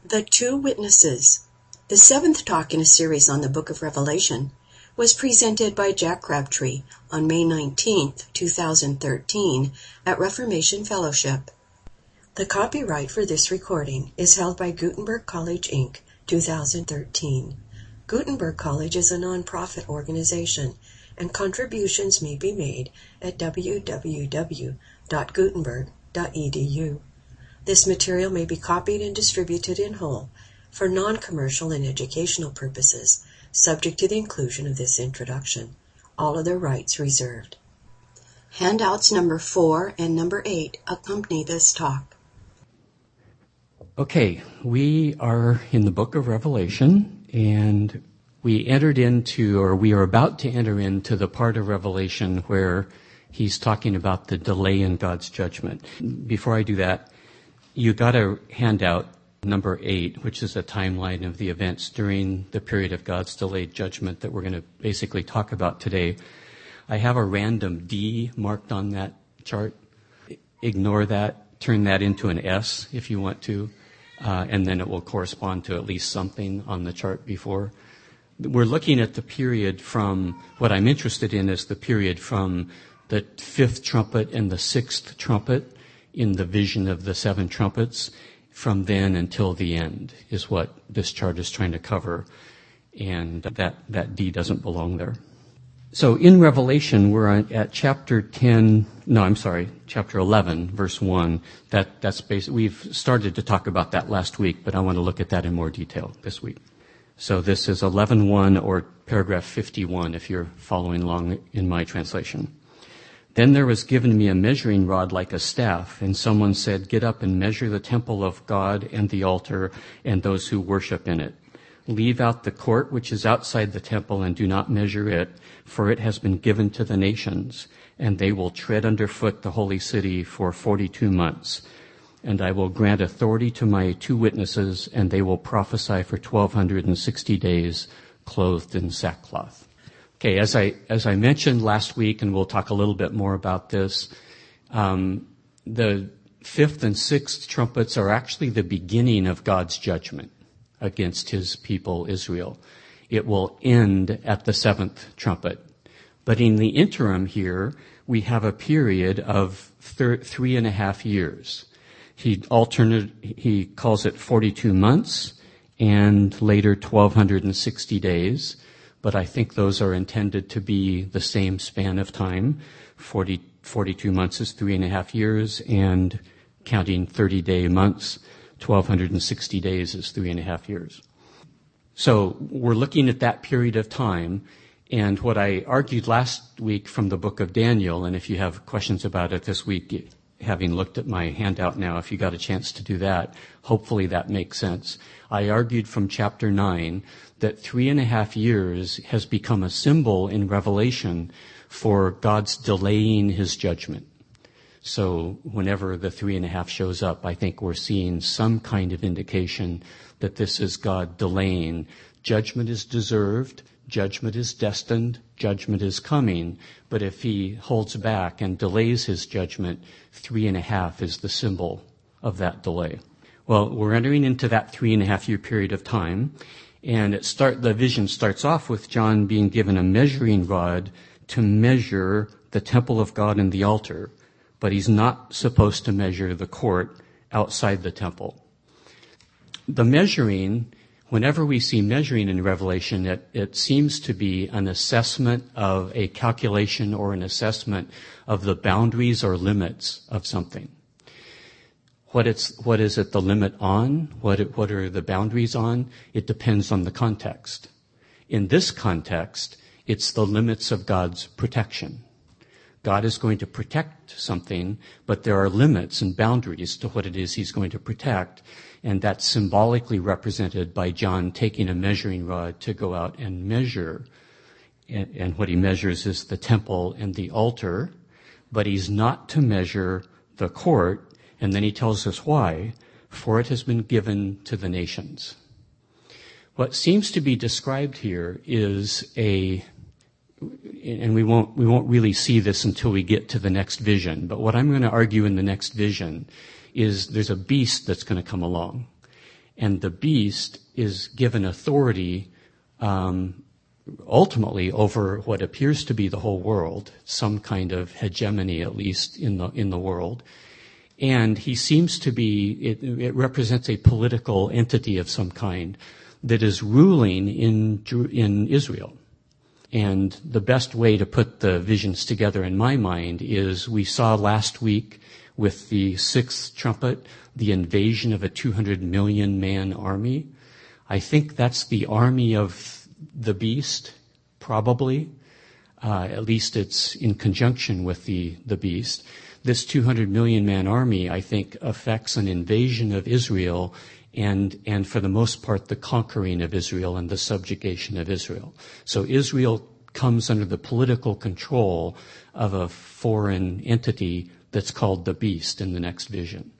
The Two Witnesses. The seventh talk in a series on the Book of Revelation was presented by Jack Crabtree on May 19, 2013 at Reformation Fellowship. The copyright for this recording is held by Gutenberg College, Inc., 2013. Gutenberg College is a non-profit organization, and contributions may be made at www.gutenberg.edu. This material may be copied and distributed in whole for non-commercial and educational purposes, subject to the inclusion of this introduction. All other rights reserved. Handouts number 4 and number 8 accompany this talk. Okay, we are in the book of Revelation, and we are about to enter into the part of Revelation where he's talking about the delay in God's judgment. Before I do that, you got a handout, number 8, which is a timeline of the events during the period of God's delayed judgment that we're going to basically talk about today. I have a random D marked on that chart. Ignore that. Turn that into an S if you want to, and then it will correspond to at least something on the chart before. We're looking at the period from, what I'm interested in is the period from the 5th trumpet and the 6th trumpet in the vision of the 7 trumpets. From then until the end is what this chart is trying to cover, and that D doesn't belong there. So in Revelation, we're at chapter 11, verse 1. That's basically, we've started to talk about that last week, but I want to look at that in more detail this week. So this is 11:1 or paragraph 51 if you're following along in my translation. Then there was given me a measuring rod like a staff, and someone said, "Get up and measure the temple of God and the altar and those who worship in it. Leave out the court which is outside the temple and do not measure it, for it has been given to the nations, and they will tread underfoot the holy city for 42 months. And I will grant authority to my 2 witnesses, and they will prophesy for 1,260 days, clothed in sackcloth." Okay, as I mentioned last week, and we'll talk a little bit more about this, the 5th and 6th trumpets are actually the beginning of God's judgment against his people Israel. It will end at the 7th trumpet. But in the interim here, we have a period of 3.5 years. He calls it 42 months and later 1,260 days. But I think those are intended to be the same span of time. 42 months is 3.5 years, and counting 30-day months, 1,260 days is 3.5 years. So we're looking at that period of time, and what I argued last week from the book of Daniel, and if you have questions about it this week, having looked at my handout now, if you got a chance to do that, hopefully that makes sense. I argued from chapter 9 that 3.5 years has become a symbol in Revelation for God's delaying his judgment. So whenever the 3.5 shows up, I think we're seeing some kind of indication that this is God delaying. Judgment is deserved, judgment is destined, judgment is coming, but if he holds back and delays his judgment, 3.5 is the symbol of that delay. Well, we're entering into that 3.5 year period of time, and the vision starts off with John being given a measuring rod to measure the temple of God and the altar, but he's not supposed to measure the court outside the temple. The measuring, whenever we see measuring in Revelation, it seems to be an assessment of a calculation or an assessment of the boundaries or limits of something. What is it the limit on? What are the boundaries on? It depends on the context. In this context, it's the limits of God's protection. God is going to protect something, but there are limits and boundaries to what it is he's going to protect, and that's symbolically represented by John taking a measuring rod to go out and measure. And what he measures is the temple and the altar, but he's not to measure the court. And then he tells us why, for it has been given to the nations. What seems to be described here is and we won't really see this until we get to the next vision, but what I'm going to argue in the next vision is there's a beast that's going to come along. And the beast is given authority ultimately over what appears to be the whole world, some kind of hegemony at least in the world. And he seems to be, it represents a political entity of some kind that is ruling in Israel. And the best way to put the visions together in my mind is we saw last week with the sixth trumpet, the invasion of a 200 million man army. I think that's the army of the beast, probably. At least it's in conjunction with the beast. This 200 million man army, I think, affects an invasion of Israel and for the most part, the conquering of Israel and the subjugation of Israel. So Israel comes under the political control of a foreign entity that's called the beast in the next vision.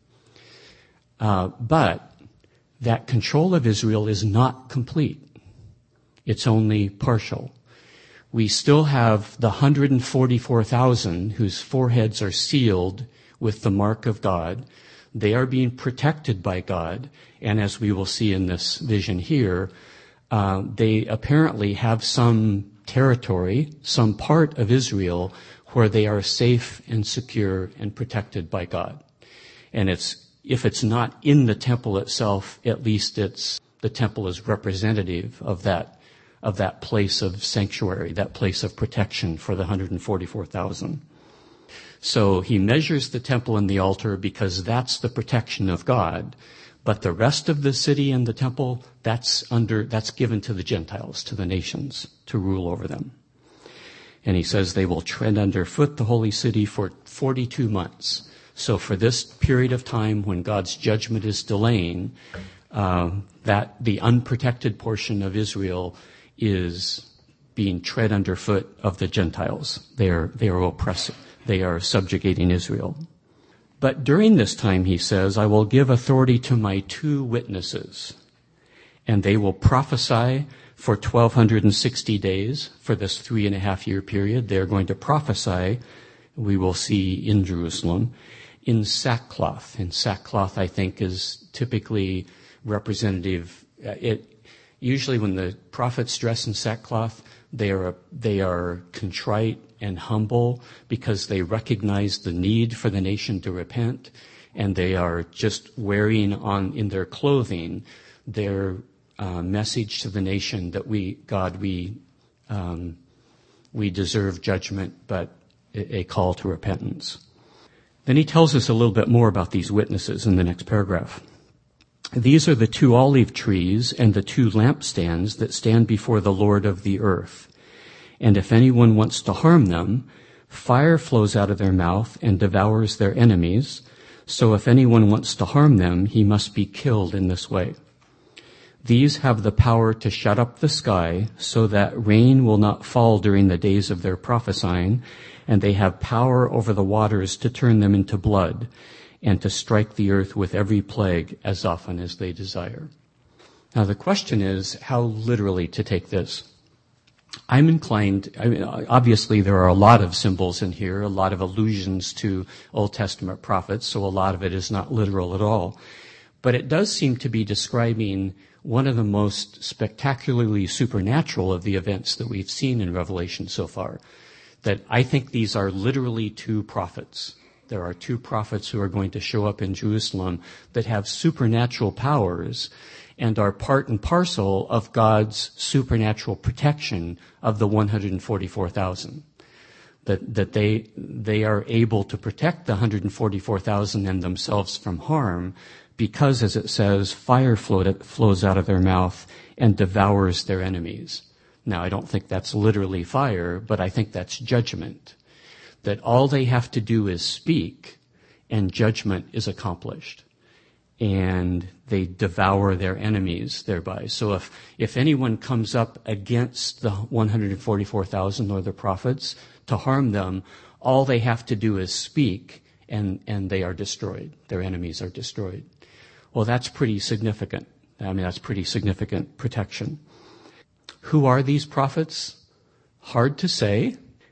But that control of Israel is not complete. It's only partial. We still have the 144,000 whose foreheads are sealed with the mark of God. They are being protected by God. And as we will see in this vision here, they apparently have some territory, some part of Israel where they are safe and secure and protected by God. And if it's not in the temple itself, at least the temple is representative of that place of sanctuary, that place of protection for the 144,000. So he measures the temple and the altar because that's the protection of God. But the rest of the city and the temple, that's given to the Gentiles, to the nations, to rule over them. And he says they will tread underfoot the holy city for 42 months. So for this period of time when God's judgment is delaying, that the unprotected portion of Israel is being tread underfoot of the Gentiles. They are oppressive. They are subjugating Israel. But during this time, he says, I will give authority to my 2 witnesses, and they will prophesy for 1,260 days for this 3.5-year period. They're going to prophesy, we will see in Jerusalem, in sackcloth. And sackcloth, I think, is typically representative. Usually when the prophets dress in sackcloth, they are contrite and humble because they recognize the need for the nation to repent, and they are just wearing in their clothing their message to the nation that we deserve judgment, but a call to repentance. Then he tells us a little bit more about these witnesses in the next paragraph. These are the 2 olive trees and the 2 lampstands that stand before the Lord of the earth. And if anyone wants to harm them, fire flows out of their mouth and devours their enemies. So if anyone wants to harm them, he must be killed in this way. These have the power to shut up the sky so that rain will not fall during the days of their prophesying, and they have power over the waters to turn them into blood, and to strike the earth with every plague as often as they desire. Now the question is how literally to take this. I'm inclined, obviously there are a lot of symbols in here, a lot of allusions to Old Testament prophets, so a lot of it is not literal at all. But it does seem to be describing one of the most spectacularly supernatural of the events that we've seen in Revelation so far. That I think these are literally 2 prophets. There are 2 prophets who are going to show up in Jerusalem that have supernatural powers and are part and parcel of God's supernatural protection of the 144,000. That they are able to protect the 144,000 and themselves from harm because, as it says, fire flows out of their mouth and devours their enemies. Now, I don't think that's literally fire, but I think that's judgment. That all they have to do is speak, and judgment is accomplished. And they devour their enemies thereby. So if anyone comes up against the 144,000 or the prophets to harm them, all they have to do is speak, and they are destroyed. Their enemies are destroyed. Well, that's pretty significant. That's pretty significant protection. Who are these prophets? Hard to say.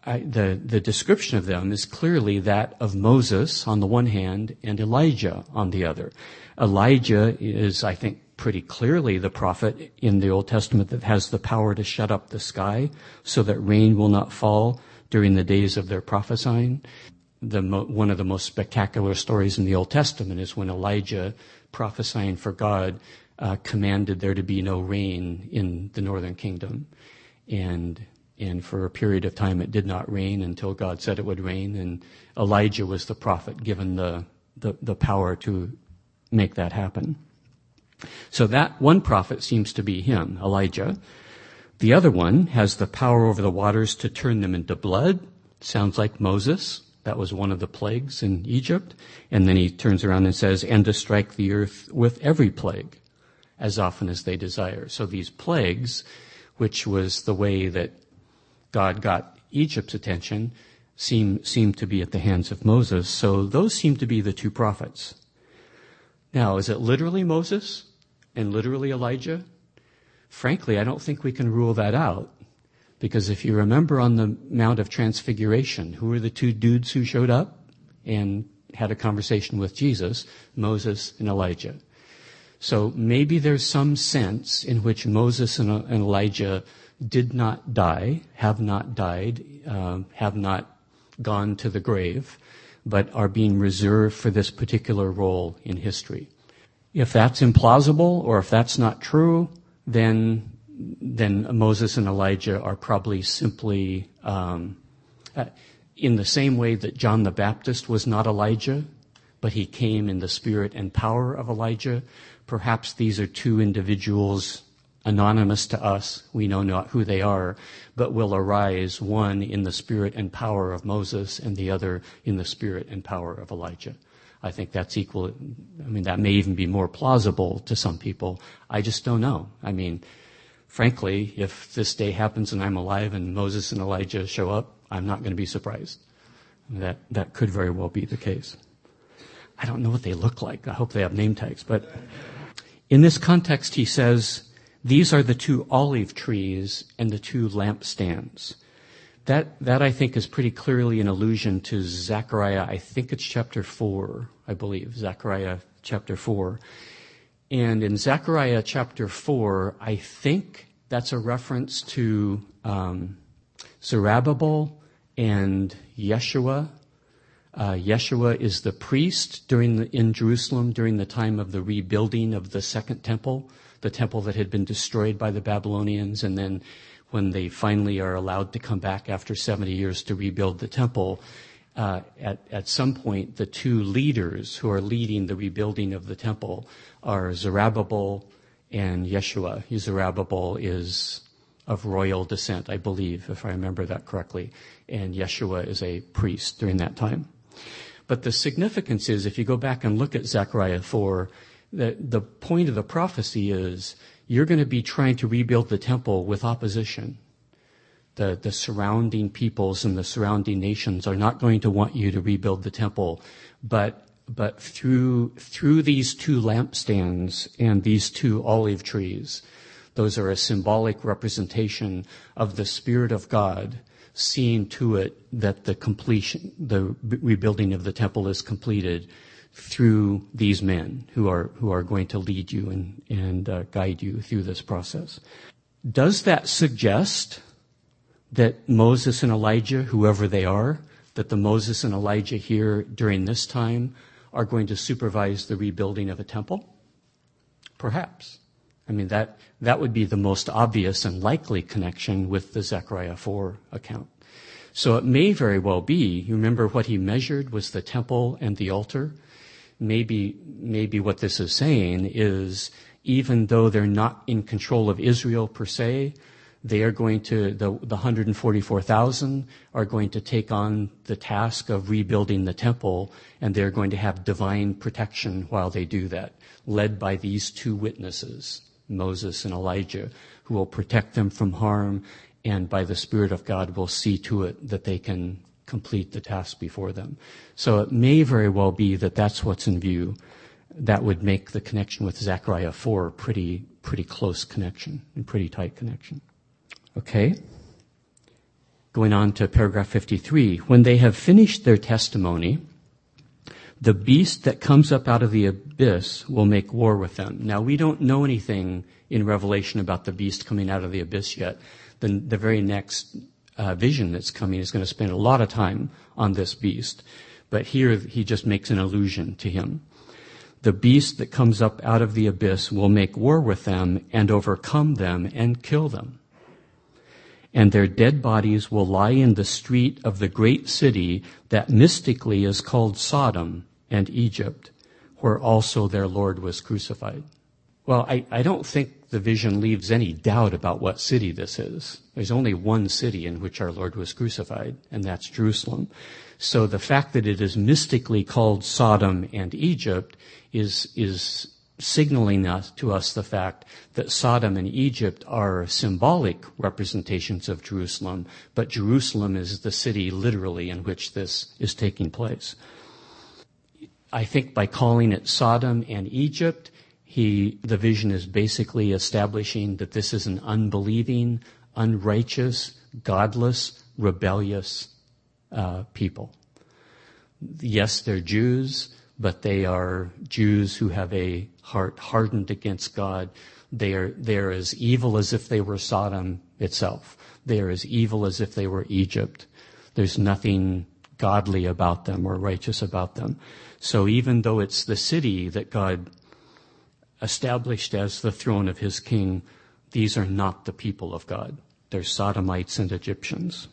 the description of them is clearly that of Moses on the one hand and Elijah on the other. Elijah is, I think, pretty clearly the prophet in the Old Testament that has the power to shut up the sky so that rain will not fall during the days of their prophesying. One of the most spectacular stories in the Old Testament is when Elijah, prophesying for God, commanded there to be no rain in the northern kingdom. And for a period of time it did not rain until God said it would rain, and Elijah was the prophet given the power to make that happen. So that one prophet seems to be him, Elijah. The other one has the power over the waters to turn them into blood. Sounds like Moses. That was one of the plagues in Egypt. And then he turns around and says, and to strike the earth with every plague, as often as they desire. So these plagues, which was the way that God got Egypt's attention, seem to be at the hands of Moses. So those seem to be the two prophets. Now, is it literally Moses and literally Elijah? Frankly, I don't think we can rule that out. Because if you remember on the Mount of Transfiguration, who were the two dudes who showed up and had a conversation with Jesus? Moses and Elijah. So maybe there's some sense in which Moses and Elijah did not die, have not died, have not gone to the grave, but are being reserved for this particular role in history. If that's implausible, or if that's not true, then Moses and Elijah are probably simply, in the same way that John the Baptist was not Elijah, but he came in the spirit and power of Elijah. Perhaps these are two individuals anonymous to us. We know not who they are, but will arise, one in the spirit and power of Moses and the other in the spirit and power of Elijah. I think that's equal. I mean, that may even be more plausible to some people. I just don't know. I mean, frankly, if this day happens and I'm alive and Moses and Elijah show up, I'm not going to be surprised. That could very well be the case. I don't know what they look like. I hope they have name tags. But in this context, he says, these are the two olive trees and the two lampstands. That I think is pretty clearly an allusion to Zechariah. I think it's chapter 4, I believe. Zechariah chapter 4. And in Zechariah chapter 4, I think that's a reference to Zerubbabel and Yeshua. Yeshua is the priest in Jerusalem during the time of the rebuilding of the second temple, the temple that had been destroyed by the Babylonians. And then when they finally are allowed to come back after 70 years to rebuild the temple, at some point, the two leaders who are leading the rebuilding of the temple are Zerubbabel and Yeshua. Zerubbabel is of royal descent, I believe, if I remember that correctly. And Yeshua is a priest during that time. But the significance is, if you go back and look at Zechariah 4, the point of the prophecy is you're going to be trying to rebuild the temple with opposition. The surrounding peoples and the surrounding nations are not going to want you to rebuild the temple, but through these two lampstands and these two olive trees, those are a symbolic representation of the Spirit of God seeing to it that the rebuilding of the temple is completed through these men who are going to lead you and guide you through this process. Does that suggest that Moses and Elijah, whoever they are, that the Moses and Elijah here during this time are going to supervise the rebuilding of a temple? Perhaps. I mean, that would be the most obvious and likely connection with the Zechariah 4 account. So it may very well be, you remember what he measured was the temple and the altar? Maybe what this is saying is, even though they're not in control of Israel per se, they are going to, the 144,000 are going to take on the task of rebuilding the temple, and they're going to have divine protection while they do that, led by these two witnesses, Moses and Elijah, who will protect them from harm, and by the Spirit of God will see to it that they can complete the task before them. So it may very well be that that's what's in view. That would make the connection with Zechariah 4 pretty close connection and pretty tight connection. Okay. Going on to paragraph 53. When they have finished their testimony, the beast that comes up out of the abyss will make war with them. Now, we don't know anything in Revelation about the beast coming out of the abyss yet. The very next vision that's coming is going to spend a lot of time on this beast. But here he just makes an allusion to him. The beast that comes up out of the abyss will make war with them and overcome them and kill them. And their dead bodies will lie in the street of the great city that mystically is called Sodom and Egypt, where also their Lord was crucified. Well, I don't think the vision leaves any doubt about what city this is. There's only one city in which our Lord was crucified, and that's Jerusalem. So the fact that it is mystically called Sodom and Egypt is signaling to us the fact that Sodom and Egypt are symbolic representations of Jerusalem, but Jerusalem is the city literally in which this is taking place. I think by calling it Sodom and Egypt, the vision is basically establishing that this is an unbelieving, unrighteous, godless, rebellious people. Yes, they're Jews, but they are Jews who have a heart hardened against God. They are as evil as if they were Sodom itself. They are as evil as if they were Egypt. There's nothing godly about them or righteous about them. So even though it's the city that God established as the throne of his king, these are not the people of God. They're Sodomites and Egyptians.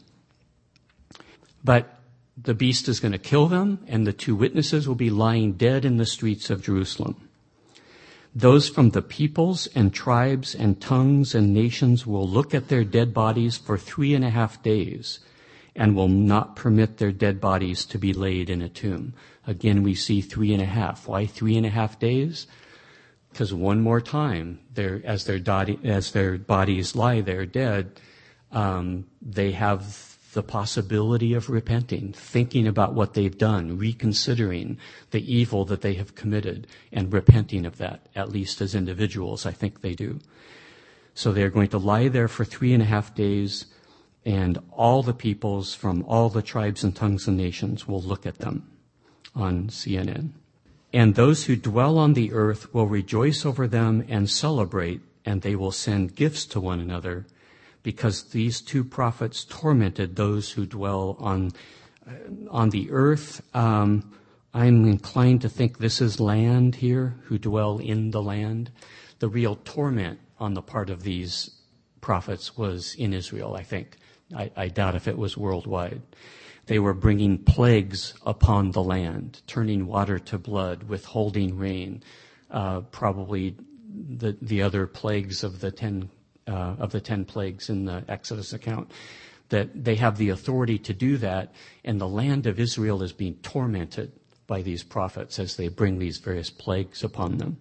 But the beast is going to kill them, and the two witnesses will be lying dead in the streets of Jerusalem. Those from the peoples and tribes and tongues and nations will look at their dead bodies for 3.5 days and will not permit their dead bodies to be laid in a tomb. Again, we see 3.5. Why 3.5 days? Because one more time, as their bodies lie there dead, they have the possibility of repenting, thinking about what they've done, reconsidering the evil that they have committed, and repenting of that, at least as individuals, I think they do. So they're going to lie there for 3.5 days, and all the peoples from all the tribes and tongues and nations will look at them on CNN. And those who dwell on the earth will rejoice over them and celebrate, and they will send gifts to one another, because these two prophets tormented those who dwell on the earth. I'm inclined to think this is land here, who dwell in the land. The real torment on the part of these prophets was in Israel, I think. I doubt if it was worldwide. They were bringing plagues upon the land, turning water to blood, withholding rain, probably the other plagues of the 10 plagues in the Exodus account, that they have the authority to do that, and the land of Israel is being tormented by these prophets as they bring these various plagues upon them.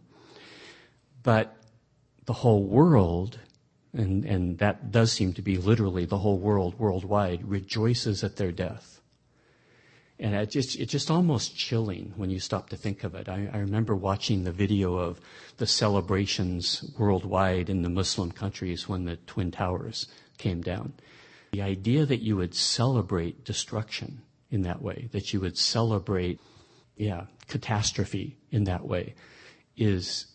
But the whole world, and that does seem to be literally the whole world worldwide, rejoices at their death. And it's just almost chilling when you stop to think of it. I remember watching the video of the celebrations worldwide in the Muslim countries when the Twin Towers came down. The idea that you would celebrate destruction in that way, that you would celebrate, catastrophe in that way, these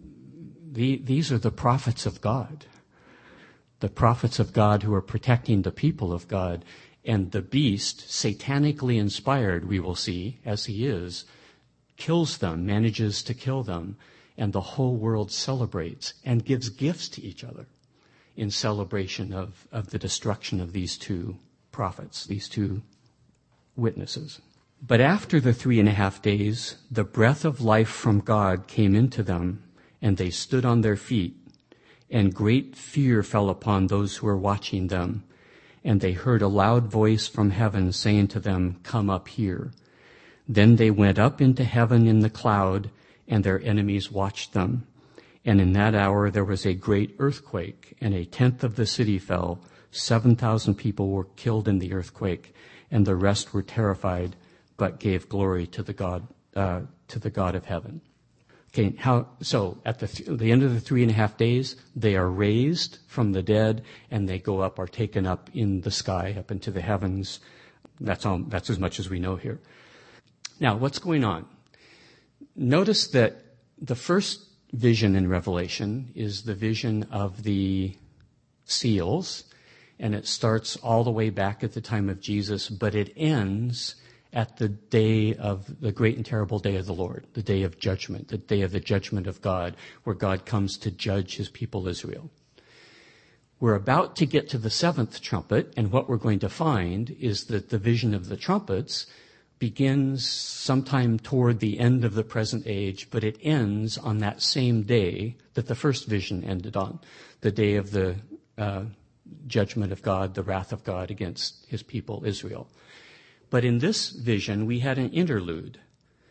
are the prophets of God. The prophets of God who are protecting the people of God. And the beast, satanically inspired, we will see, as he is, kills them, manages to kill them, and the whole world celebrates and gives gifts to each other in celebration of the destruction of these two prophets, these two witnesses. But after the 3.5 days, the breath of life from God came into them, and they stood on their feet, and great fear fell upon those who were watching them. And they heard a loud voice from heaven saying to them, "Come up here." Then they went up into heaven in the cloud, and their enemies watched them. And in that hour there was a great earthquake, and 1/10 of the city fell. 7,000 people were killed in the earthquake, and the rest were terrified, but gave glory to the God of heaven. Okay, so at the end of the 3.5 days, they are raised from the dead, and they are taken up in the sky, up into the heavens. That's as much as we know here. Now, what's going on? Notice that the first vision in Revelation is the vision of the seals, and it starts all the way back at the time of Jesus, but it ends at the day of the great and terrible day of the Lord, the day of judgment, the day of the judgment of God, where God comes to judge his people Israel. We're about to get to the seventh trumpet, and what we're going to find is that the vision of the trumpets begins sometime toward the end of the present age, but it ends on that same day that the first vision ended on, the day of the judgment of God, the wrath of God against his people Israel. But in this vision, we had an interlude,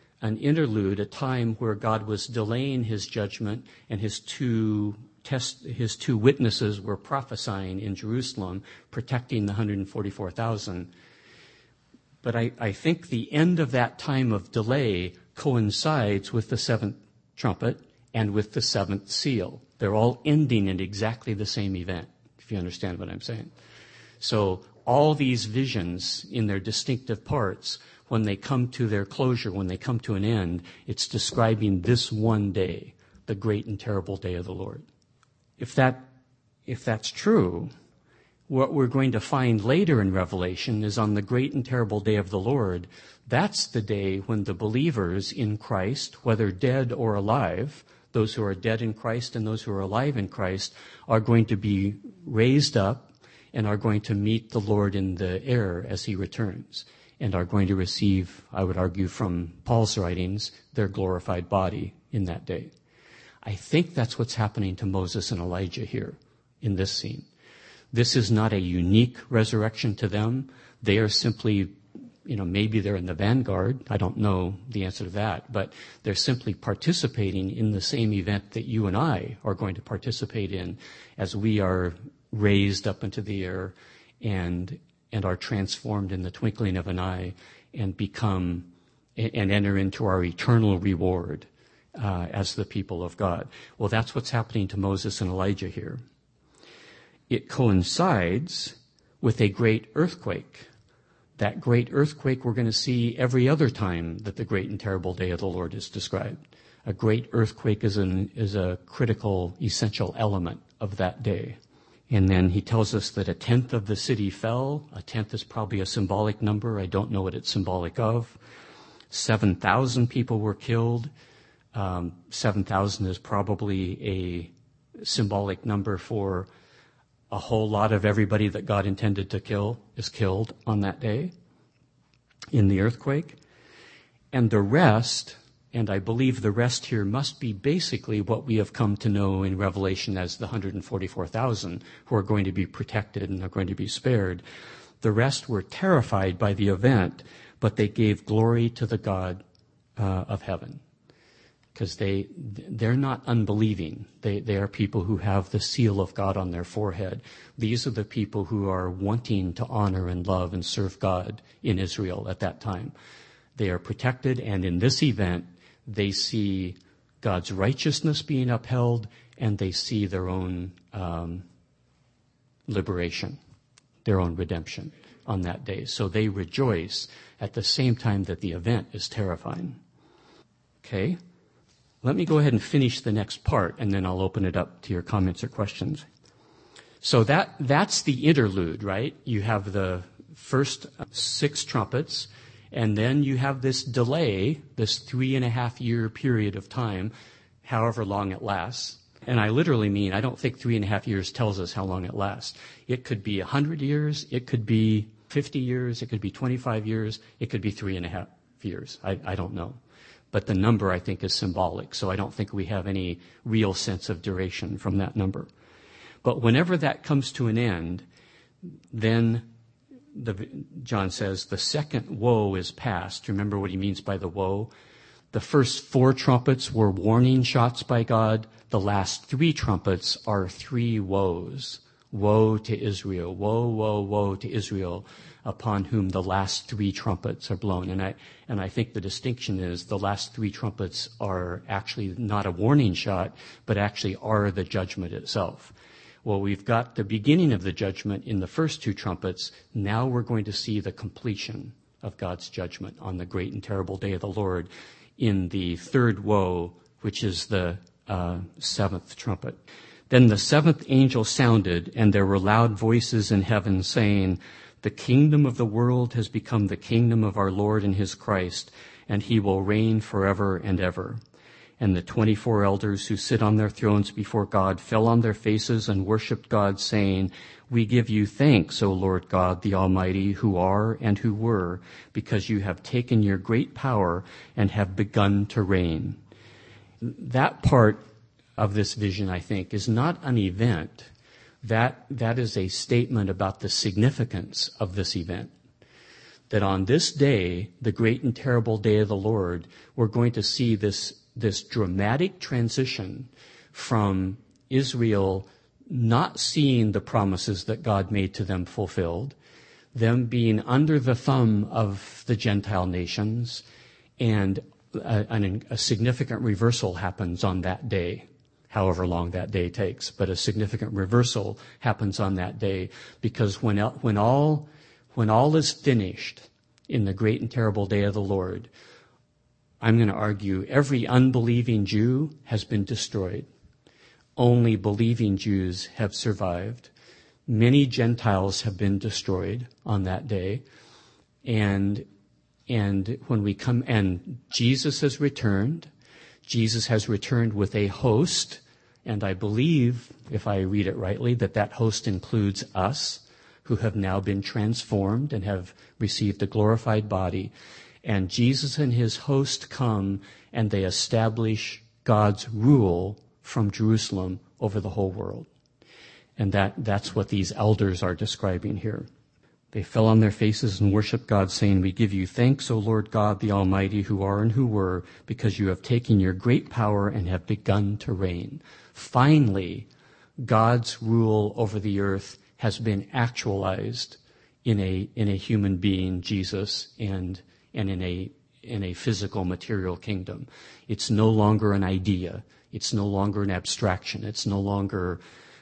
a time where God was delaying his judgment, and his two witnesses were prophesying in Jerusalem, protecting the 144,000. But I think the end of that time of delay coincides with the seventh trumpet and with the seventh seal. They're all ending in exactly the same event, if you understand what I'm saying. So all these visions in their distinctive parts, when they come to their closure, when they come to an end, it's describing this one day, the great and terrible day of the Lord. If that's true, what we're going to find later in Revelation is on the great and terrible day of the Lord. That's the day when the believers in Christ, whether dead or alive, those who are dead in Christ and those who are alive in Christ, are going to be raised up and are going to meet the Lord in the air as he returns, and are going to receive, I would argue from Paul's writings, their glorified body in that day. I think that's what's happening to Moses and Elijah here in this scene. This is not a unique resurrection to them. They are simply, maybe they're in the vanguard. I don't know the answer to that, but they're simply participating in the same event that you and I are going to participate in as we are raised up into the air and are transformed in the twinkling of an eye and become and enter into our eternal reward as the people of God. Well, that's what's happening to Moses and Elijah here. It coincides with a great earthquake. That great earthquake we're going to see every other time that the great and terrible day of the Lord is described. A great earthquake is a critical, essential element of that day. And then he tells us that 1/10 of the city fell. 1/10 is probably a symbolic number. I don't know what it's symbolic of. 7,000 people were killed. 7,000 is probably a symbolic number for a whole lot of everybody that God intended to kill is killed on that day in the earthquake. And the rest, and I believe the rest here must be basically what we have come to know in Revelation as the 144,000 who are going to be protected and are going to be spared. The rest were terrified by the event, but they gave glory to the God of heaven. Because they're not unbelieving. They are people who have the seal of God on their forehead. These are the people who are wanting to honor and love and serve God in Israel at that time. They are protected, and in this event, they see God's righteousness being upheld, and they see their own liberation, their own redemption on that day. So they rejoice at the same time that the event is terrifying. Okay? Let me go ahead and finish the next part, and then I'll open it up to your comments or questions. So that's the interlude, right? You have the first 6 trumpets, and then you have this delay, this 3.5-year period of time, however long it lasts. And I literally mean, I don't think 3.5 years tells us how long it lasts. It could be 100 years, it could be 50 years, it could be 25 years, it could be 3.5 years. I don't know. But the number, I think, is symbolic, so I don't think we have any real sense of duration from that number. But whenever that comes to an end, then John says the second woe is past. Remember what he means by the woe? The first 4 trumpets were warning shots by God. The last 3 trumpets are 3 woes, Woe to Israel, woe, woe, woe to Israel, upon whom the last 3 trumpets are blown. And I think the distinction is the last 3 trumpets are actually not a warning shot, but actually are the judgment itself. Well, we've got the beginning of the judgment in the first 2 trumpets. Now we're going to see the completion of God's judgment on the great and terrible day of the Lord in the 3rd woe, which is the 7th trumpet. Then the 7th angel sounded, and there were loud voices in heaven saying, "The kingdom of the world has become the kingdom of our Lord and his Christ, and he will reign forever and ever." And the 24 elders who sit on their thrones before God fell on their faces and worshipped God, saying, "We give you thanks, O Lord God, the Almighty, who are and who were, because you have taken your great power and have begun to reign." That part of this vision, I think, is not an event. That is a statement about the significance of this event. That on this day, the great and terrible day of the Lord, we're going to see this dramatic transition from Israel not seeing the promises that God made to them fulfilled, them being under the thumb of the Gentile nations, and a significant reversal happens on that day, however long that day takes. But a significant reversal happens on that day, because when all is finished in the great and terrible day of the Lord, I'm going to argue every unbelieving Jew has been destroyed. Only believing Jews have survived. Many Gentiles have been destroyed on that day. And when we come, and Jesus has returned. Jesus has returned with a host, and I believe, if I read it rightly, that host includes us, who have now been transformed and have received a glorified body. And Jesus and his host come, and they establish God's rule from Jerusalem over the whole world. And that's what these elders are describing here. They fell on their faces and worshiped God, saying, "We give you thanks, O Lord God, the Almighty, who are and who were, because you have taken your great power and have begun to reign." Finally, God's rule over the earth has been actualized in a human being, Jesus, and in a physical material kingdom. It's no longer an idea. It's no longer an abstraction. It's no longer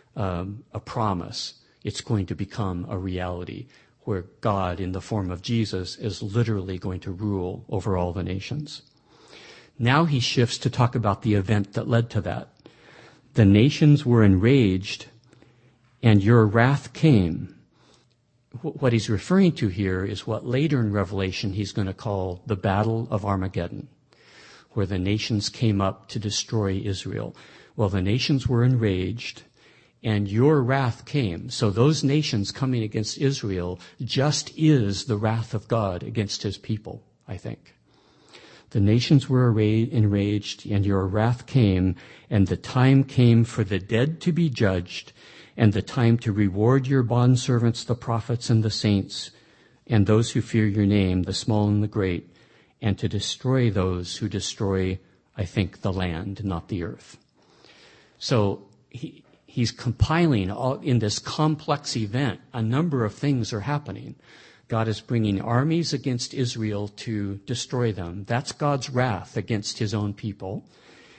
a promise. It's going to become a reality, where God, in the form of Jesus, is literally going to rule over all the nations. Now he shifts to talk about the event that led to that. The nations were enraged, and your wrath came. What he's referring to here is what later in Revelation he's going to call the Battle of Armageddon, where the nations came up to destroy Israel. Well, the nations were enraged, and your wrath came. So those nations coming against Israel just is the wrath of God against his people, I think. The nations were enraged, and your wrath came, and the time came for the dead to be judged, and the time to reward your bondservants, the prophets and the saints, and those who fear your name, the small and the great, and to destroy those who destroy, I think, the land, not the earth. So he's compiling all in this complex event. A number of things are happening. God is bringing armies against Israel to destroy them. That's God's wrath against his own people.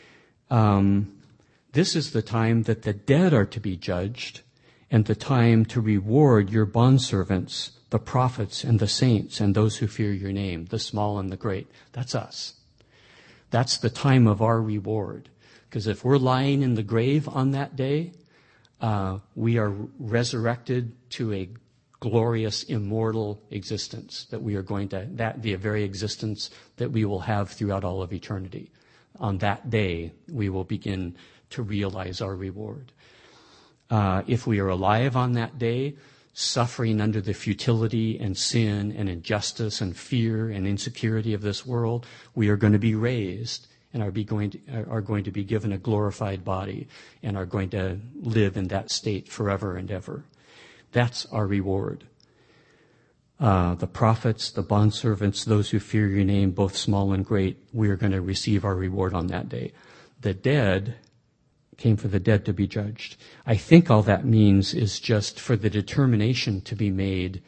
This is the time that the dead are to be judged, and the time to reward your bondservants, the prophets and the saints, and those who fear your name, the small and the great. That's us. That's the time of our reward. Because if we're lying in the grave on that day, we are resurrected to a glorious, immortal existence that we are going to, that the very existence that we will have throughout all of eternity. On that day, we will begin to realize our reward. If we are alive on that day, suffering under the futility and sin and injustice and fear and insecurity of this world, we are going to be raised and are going to be given a glorified body and are going to live in that state forever and ever. That's our reward. The prophets, the bondservants, those who fear your name, both small and great, we are going to receive our reward on that day. The dead came for the dead to be judged. I think all that means is just for the determination to be made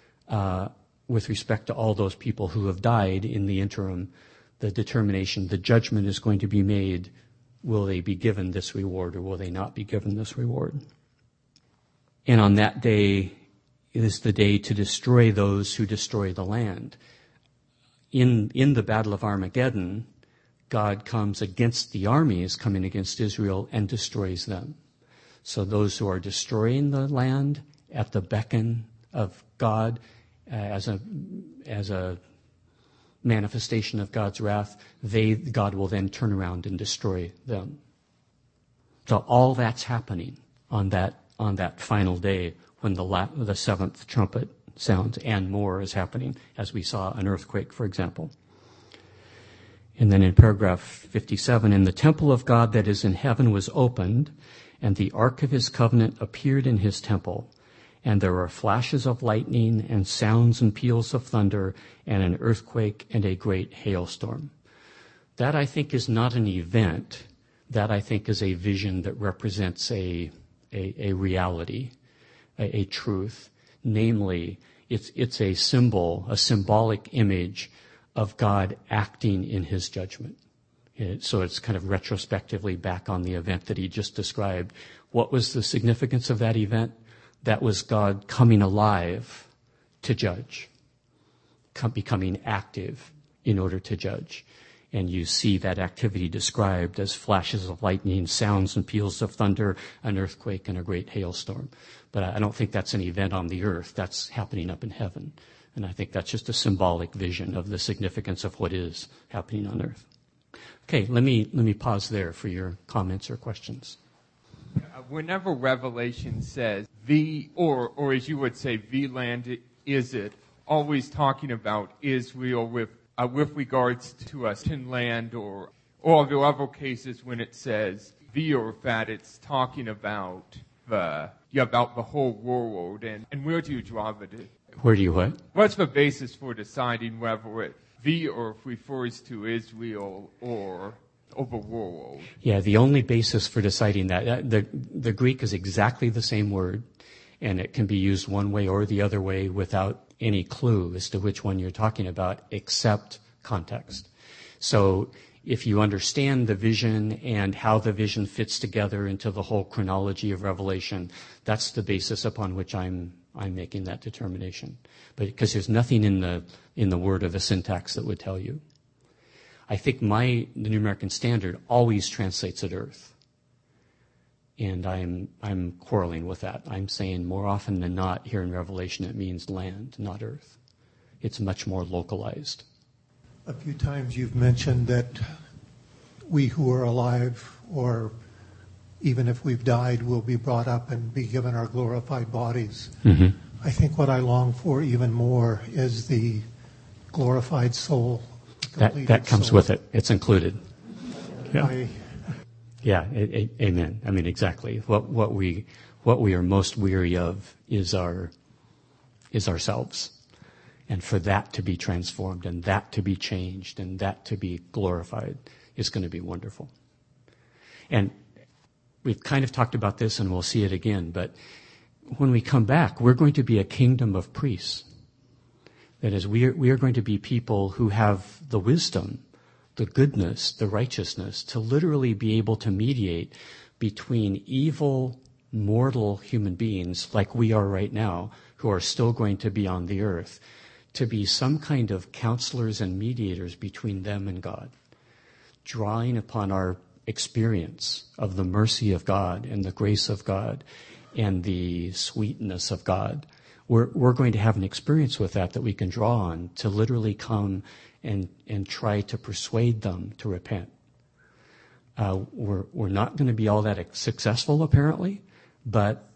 with respect to all those people who have died in the interim. The determination, the judgment is going to be made. Will they be given this reward or will they not be given this reward? And on that day is the day to destroy those who destroy the land. In the Battle of Armageddon, God comes against the armies coming against Israel and destroys them. So those who are destroying the land at the beckon of God as a manifestation of God's wrath, God will then turn around and destroy them. So all that's happening on that final day when the seventh trumpet sounds, and more is happening, as we saw an earthquake, for example. And then in paragraph 57, and the temple of God that is in heaven was opened, and the ark of his covenant appeared in his temple. And there were flashes of lightning and sounds and peals of thunder and an earthquake and a great hailstorm. That, I think, is not an event. That, I think, is a vision that represents a reality, a truth. Namely, it's a symbol, a symbolic image of God acting in his judgment. So it's kind of retrospectively back on the event that he just described. What was the significance of that event? That was God coming alive to judge, becoming active in order to judge. And you see that activity described as flashes of lightning, sounds and peals of thunder, an earthquake, and a great hailstorm. But I don't think that's an event on the earth. That's happening up in heaven. And I think that's just a symbolic vision of the significance of what is happening on earth. Okay, let me pause there for your comments or questions. Whenever Revelation says or as you would say, the land is it, always talking about Israel with regards to us in land, or the other cases when it says the or that, it's talking about about the whole world. And where do you draw the? Where do you what? What's the basis for deciding whether it the or refers to Israel or the world? Yeah, the only basis for deciding that, the Greek is exactly the same word, and it can be used one way or the other way without any clue as to which one you're talking about, except context. So if you understand the vision and how the vision fits together into the whole chronology of Revelation, that's the basis upon which I'm making that determination. But because there's nothing in the word or the syntax that would tell you. I think the New American Standard always translates it earth. And I'm quarreling with that. I'm saying more often than not here in Revelation it means land, not earth. It's much more localized. A few times you've mentioned that we who are alive, or even if we've died, will be brought up and be given our glorified bodies. Mm-hmm. I think what I long for even more is the glorified soul. That comes soul. with it. It's included. Yeah. Yeah, amen. I mean, exactly. What we are most weary of is ourselves. And for that to be transformed and that to be changed and that to be glorified is going to be wonderful. And we've kind of talked about this and we'll see it again, but when we come back, we're going to be a kingdom of priests. That is, we are going to be people who have the wisdom, the goodness, the righteousness to literally be able to mediate between evil, mortal human beings like we are right now, who are still going to be on the earth, to be some kind of counselors and mediators between them and God, drawing upon our experience of the mercy of God and the grace of God and the sweetness of God. We're going to have an experience with that we can draw on to literally come and try to persuade them to repent. We're not going to be all that successful, apparently, but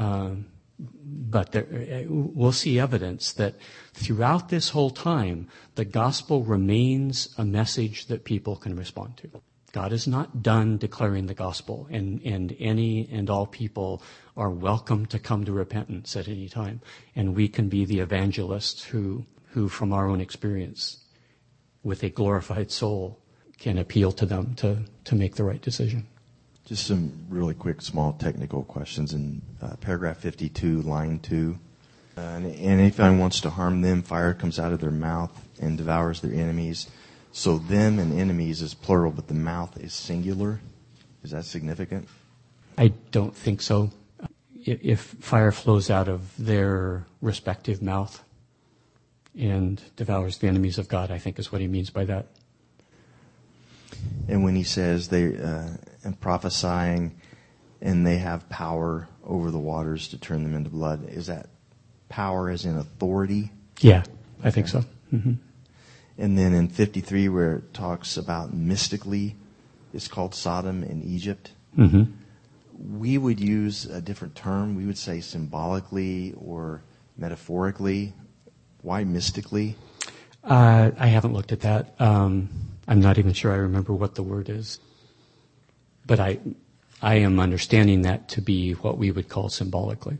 we'll see evidence that throughout this whole time, the gospel remains a message that people can respond to. God is not done declaring the gospel, and any and all people are welcome to come to repentance at any time. And we can be the evangelists who from our own experience, with a glorified soul, can appeal to them to make the right decision. Just some really quick, small technical questions. In paragraph 52, line 2, and if anyone wants to harm them, fire comes out of their mouth and devours their enemies. So them and enemies is plural, but the mouth is singular. Is that significant? I don't think so. If fire flows out of their respective mouth and devours the enemies of God, I think is what he means by that. And when he says they and prophesying and they have power over the waters to turn them into blood, is that power as in authority? Yeah, I think so. Mm-hmm. And then in 53, where it talks about mystically, it's called Sodom and Egypt. Mm-hmm. We would use a different term. We would say symbolically or metaphorically. Why mystically? I haven't looked at that. I'm not even sure I remember what the word is. But I am understanding that to be what we would call symbolically.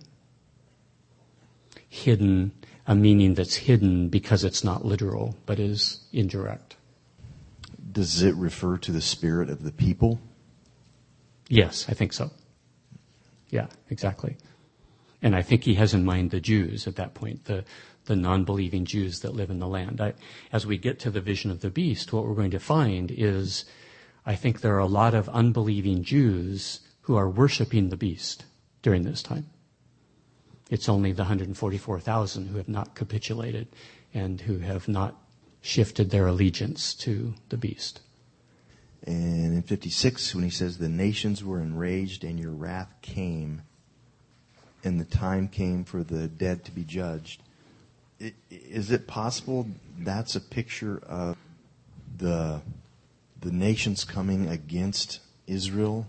Hidden, a meaning that's hidden because it's not literal, but is indirect. Does it refer to the spirit of the people? Yes, I think so. Yeah, exactly. And I think he has in mind the Jews at that point, the non-believing Jews that live in the land. As we get to the vision of the beast, what we're going to find is, I think there are a lot of unbelieving Jews who are worshiping the beast during this time. It's only the 144,000 who have not capitulated and who have not shifted their allegiance to the beast. And in 56, when he says, the nations were enraged and your wrath came, and the time came for the dead to be judged. Is it possible that's a picture of the nations coming against Israel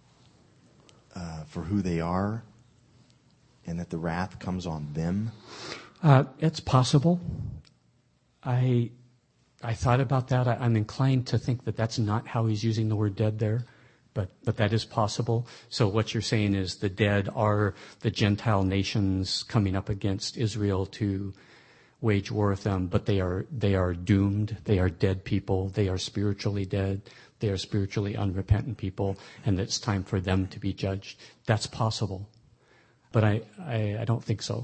for who they are, and that the wrath comes on them? It's possible. I thought about that. I'm inclined to think that that's not how he's using the word dead there, but that is possible. So what you're saying is the dead are the Gentile nations coming up against Israel to wage war with them, but they are doomed. They are dead people. They are spiritually dead. They are spiritually unrepentant people, and it's time for them to be judged. That's possible, but I don't think so.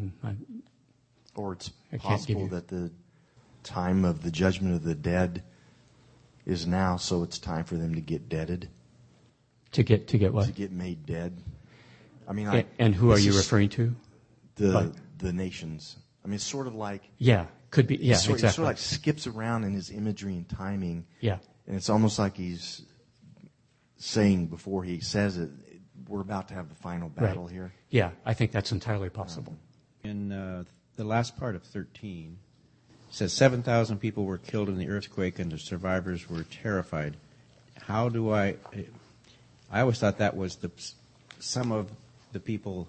Or it's possible that the time of the judgment of the dead is now, so it's time for them to get deaded. To get what? To get made dead. I mean, and who are you referring to? The nations. I mean, it's sort of like... Yeah, could be. Yeah, exactly. It sort of like skips around in his imagery and timing. Yeah. And it's almost like he's saying before he says it, we're about to have the final battle here. Yeah, I think that's entirely possible. In the last part of 13, it says 7,000 people were killed in the earthquake and the survivors were terrified. How do I always thought that was some of the people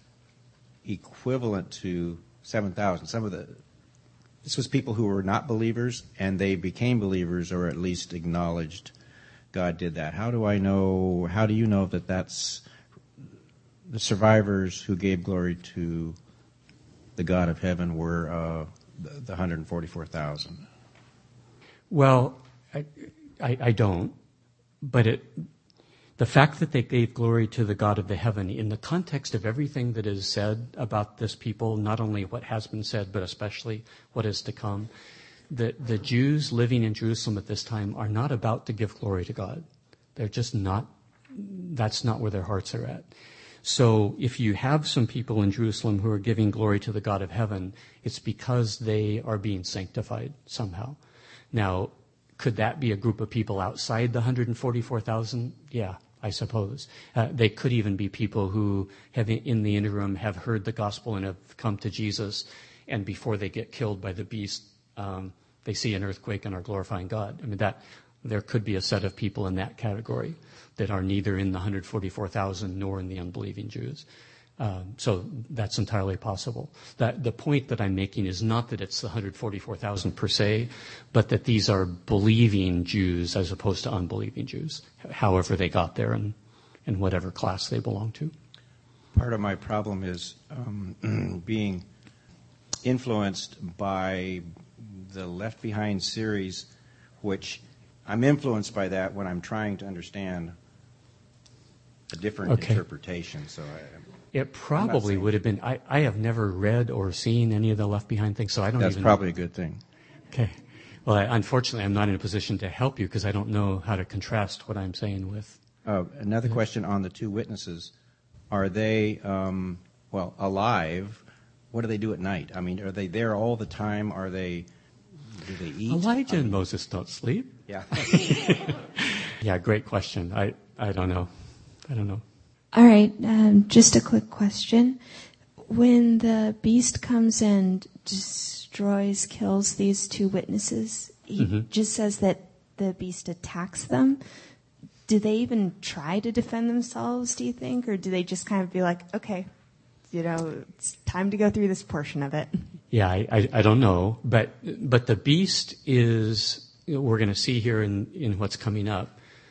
equivalent to 7,000. This was people who were not believers, and they became believers, or at least acknowledged God did that. How do you know that that's the survivors who gave glory to the God of heaven were the 144,000? Well, I don't, but the fact that they gave glory to the God of the heaven in the context of everything that is said about this people, not only what has been said, but especially what is to come, the Jews living in Jerusalem at this time are not about to give glory to God. They're just not, that's not where their hearts are at. So if you have some people in Jerusalem who are giving glory to the God of heaven, it's because they are being sanctified somehow. Now, could that be a group of people outside the 144,000? Yeah, I suppose. They could even be people who have, in the interim, have heard the gospel and have come to Jesus, and before they get killed by the beast, they see an earthquake and are glorifying God. I mean, there could be a set of people in that category that are neither in the 144,000 nor in the unbelieving Jews. So that's entirely possible. The point that I'm making is not that it's the 144,000 per se, but that these are believing Jews as opposed to unbelieving Jews, however they got there and whatever class they belong to. Part of my problem is being influenced by the Left Behind series, which I'm influenced by that when I'm trying to understand a different interpretation. So it probably would have been. I have never read or seen any of the Left Behind things, so I don't That's even probably a good thing. Okay. Well, unfortunately, I'm not in a position to help you because I don't know how to contrast what I'm saying with. Another question on the two witnesses. Are they, alive? What do they do at night? I mean, are they there all the time? Do they eat? Elijah and Moses don't sleep. Yeah. Yeah, great question. I don't know. All right, just a quick question. When the beast comes and destroys, kills these two witnesses, he just says that the beast attacks them. Do they even try to defend themselves, do you think? Or do they just kind of be like, okay, it's time to go through this portion of it? Yeah, I don't know. But the beast is, we're going to see here in what's coming up,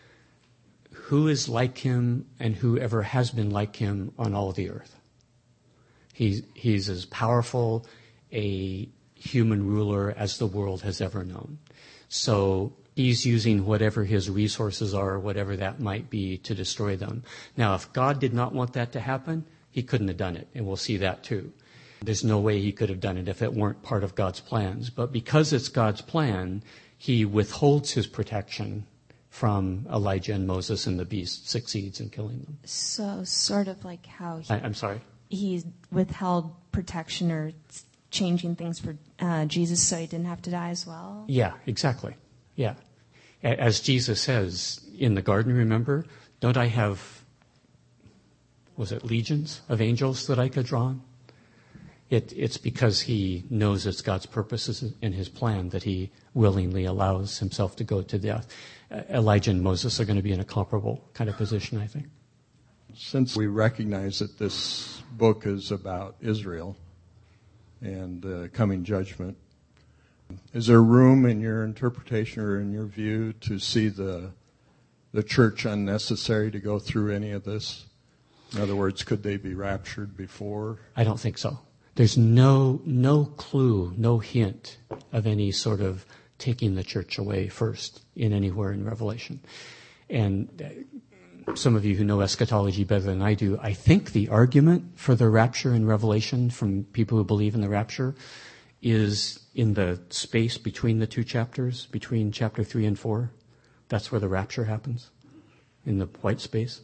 who is like him and whoever has been like him on all the earth. He's as powerful a human ruler as the world has ever known. So he's using whatever his resources are, whatever that might be, to destroy them. Now, if God did not want that to happen, he couldn't have done it, and we'll see that too. There's no way he could have done it if it weren't part of God's plans. But because it's God's plan, he withholds his protection from Elijah and Moses, and the beast succeeds in killing them. So sort of like how I'm sorry? He withheld protection or changing things for Jesus so he didn't have to die as well? Yeah, exactly. Yeah. As Jesus says in the garden, remember, don't I have, was it legions of angels that I could draw on? It's because he knows it's God's purposes in his plan that he willingly allows himself to go to death. Elijah and Moses are going to be in a comparable kind of position, I think. Since we recognize that this book is about Israel and the coming judgment, is there room in your interpretation or in your view to see the church unnecessary to go through any of this? In other words, could they be raptured before? I don't think so. There's no clue, no hint of any sort of taking the church away first in anywhere in Revelation. And some of you who know eschatology better than I do, I think the argument for the rapture in Revelation from people who believe in the rapture is in the space between the two chapters, between chapter 3 and 4. That's where the rapture happens, in the white space.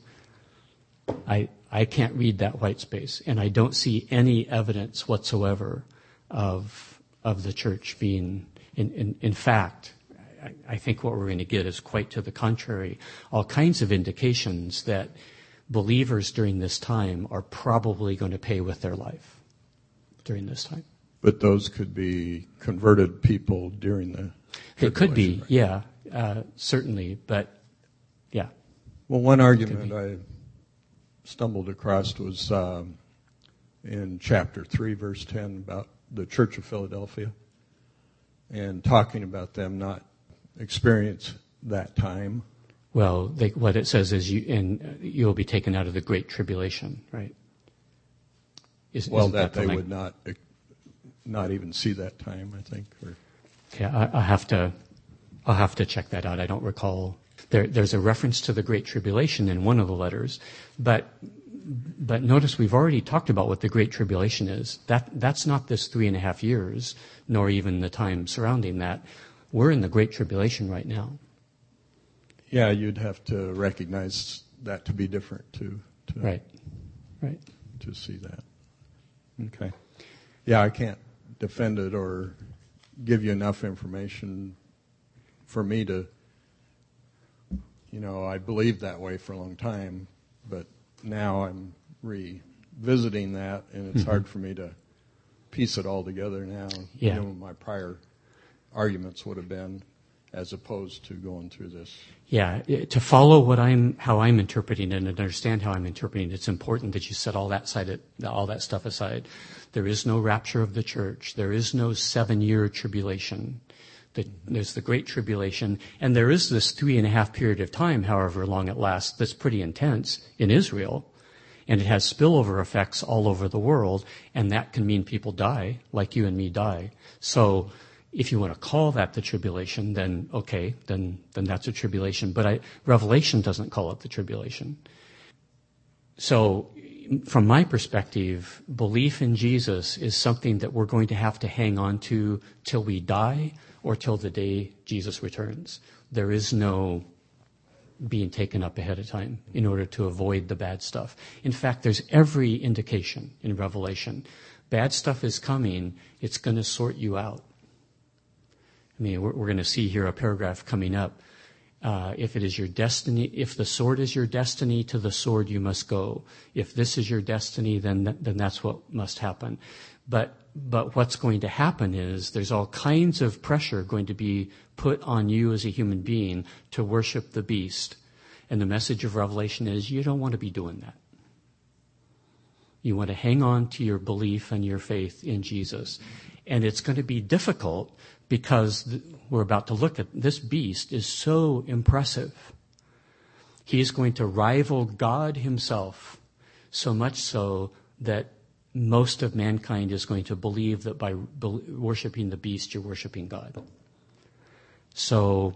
I can't read that white space, and I don't see any evidence whatsoever of the church being, in fact, I think what we're going to get is quite to the contrary. All kinds of indications that believers during this time are probably going to pay with their life during this time. But those could be converted people during the It could be, right? yeah, certainly, but yeah. Well, one argument I stumbled across was in chapter 3, verse 10, about the Church of Philadelphia, and talking about them not experience that time. Well, what it says is you'll be taken out of the Great Tribulation, right? That they would not even see that time, I think. Okay, I'll have to check that out. I don't recall. There's a reference to the Great Tribulation in one of the letters, but notice we've already talked about what the Great Tribulation is. That's not this 3.5 years, nor even the time surrounding that. We're in the Great Tribulation right now. Yeah, you'd have to recognize that to be different to right. to see that. Okay. Yeah, I can't defend it or give you enough information for me to, I believed that way for a long time, but now I'm revisiting that, and it's hard for me to piece it all together now. Yeah. My prior arguments would have been, as opposed to going through this. Yeah, to follow how I'm interpreting it and understand how I'm interpreting it, it's important that you set all that stuff aside. There is no rapture of the church. There is no 7-year tribulation. There's the Great Tribulation, and there is this 3.5 period of time, however long it lasts, that's pretty intense in Israel, and it has spillover effects all over the world, and that can mean people die, like you and me die. So if you want to call that the tribulation, then okay, then that's a tribulation. But Revelation doesn't call it the tribulation. So from my perspective, belief in Jesus is something that we're going to have to hang on to till we die or till the day Jesus returns. There is no being taken up ahead of time in order to avoid the bad stuff. In fact, there's every indication in Revelation. Bad stuff is coming. It's going to sort you out. I mean, we're going to see here a paragraph coming up. If it is your destiny, if the sword is your destiny, to the sword you must go. If this is your destiny, then that's what must happen. But what's going to happen is there's all kinds of pressure going to be put on you as a human being to worship the beast. And the message of Revelation is you don't want to be doing that. You want to hang on to your belief and your faith in Jesus. And it's going to be difficult because we're about to look at this beast is so impressive. He is going to rival God himself, so much so that most of mankind is going to believe that by worshiping the beast, you're worshiping God. So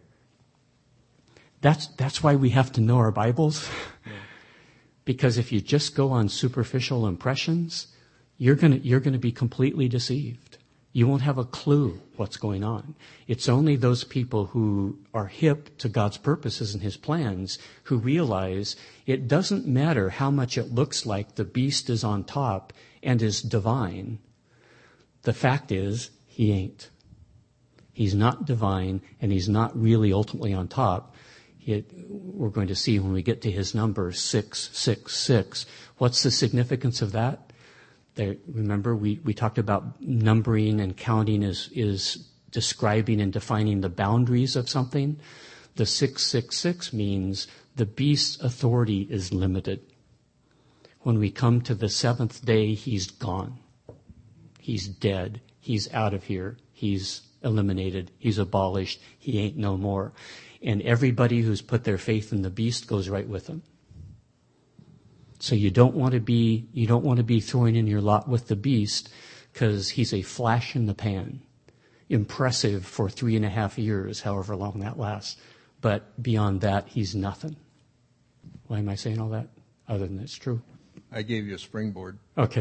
that's why we have to know our Bibles. Yeah. Because if you just go on superficial impressions, you're going to be completely deceived. You won't have a clue what's going on. It's only those people who are hip to God's purposes and his plans who realize it doesn't matter how much it looks like the beast is on top and is divine. The fact is, he ain't. He's not divine, and he's not really ultimately on top. We're going to see when we get to his number 666. What's the significance of that? Remember, we talked about numbering and counting is describing and defining the boundaries of something. The 666 means the beast's authority is limited. When we come to the seventh day, he's gone. He's dead. He's out of here. He's eliminated. He's abolished. He ain't no more. And everybody who's put their faith in the beast goes right with him. So you don't want to be throwing in your lot with the beast because he's a flash in the pan. Impressive for 3.5 years, however long that lasts. But beyond that, he's nothing. Why am I saying all that? Other than it's true. I gave you a springboard. Okay.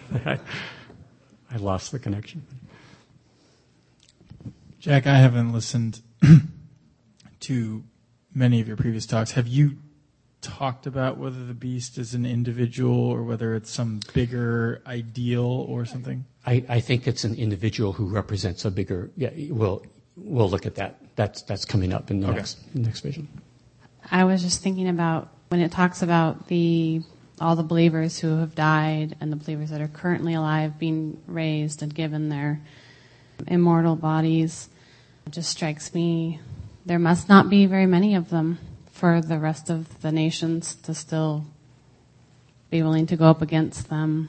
I lost the connection. Jack, I haven't listened to many of your previous talks. Have you talked about whether the beast is an individual or whether it's some bigger ideal or something? I think it's an individual who represents a bigger. Yeah, we'll look at that. That's coming up in the next vision. I was just thinking about when it talks about all the believers who have died and the believers that are currently alive being raised and given their immortal bodies. It just strikes me there must not be very many of them for the rest of the nations to still be willing to go up against them.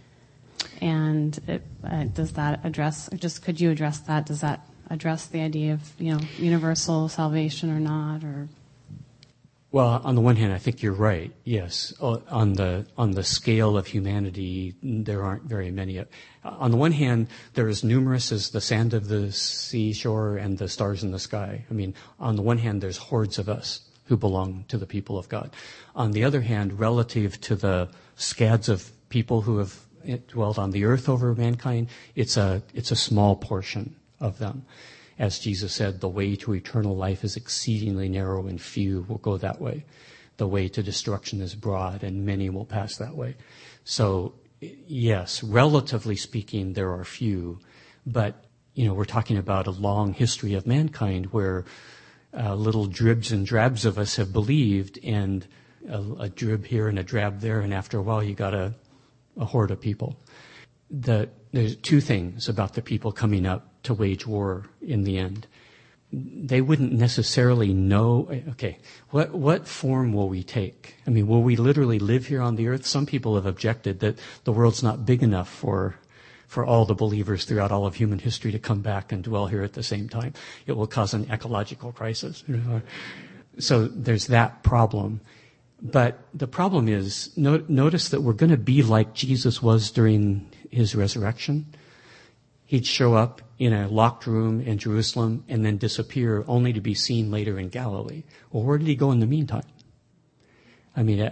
And does that address, just could you address that? Does that address the idea of, universal salvation or not? Or well, on the one hand, I think you're right. Yes, on the scale of humanity, there aren't very many. On the one hand, they're as numerous as the sand of the seashore and the stars in the sky. I mean, on the one hand, there's hordes of us who belong to the people of God. On the other hand, relative to the scads of people who have dwelt on the earth over mankind, it's a small portion of them. As Jesus said, the way to eternal life is exceedingly narrow and few will go that way. The way to destruction is broad and many will pass that way. So, yes, relatively speaking, there are few. But, we're talking about a long history of mankind where little dribs and drabs of us have believed, and a drib here and a drab there, and after a while you got a horde of people. There's two things about the people coming up to wage war in the end. They wouldn't necessarily know, okay, what form will we take? I mean, will we literally live here on the earth? Some people have objected that the world's not big enough for all the believers throughout all of human history to come back and dwell here at the same time. It will cause an ecological crisis. So there's that problem. But the problem is, notice that we're going to be like Jesus was during his resurrection. He'd show up in a locked room in Jerusalem and then disappear only to be seen later in Galilee. Well, where did he go in the meantime? I mean,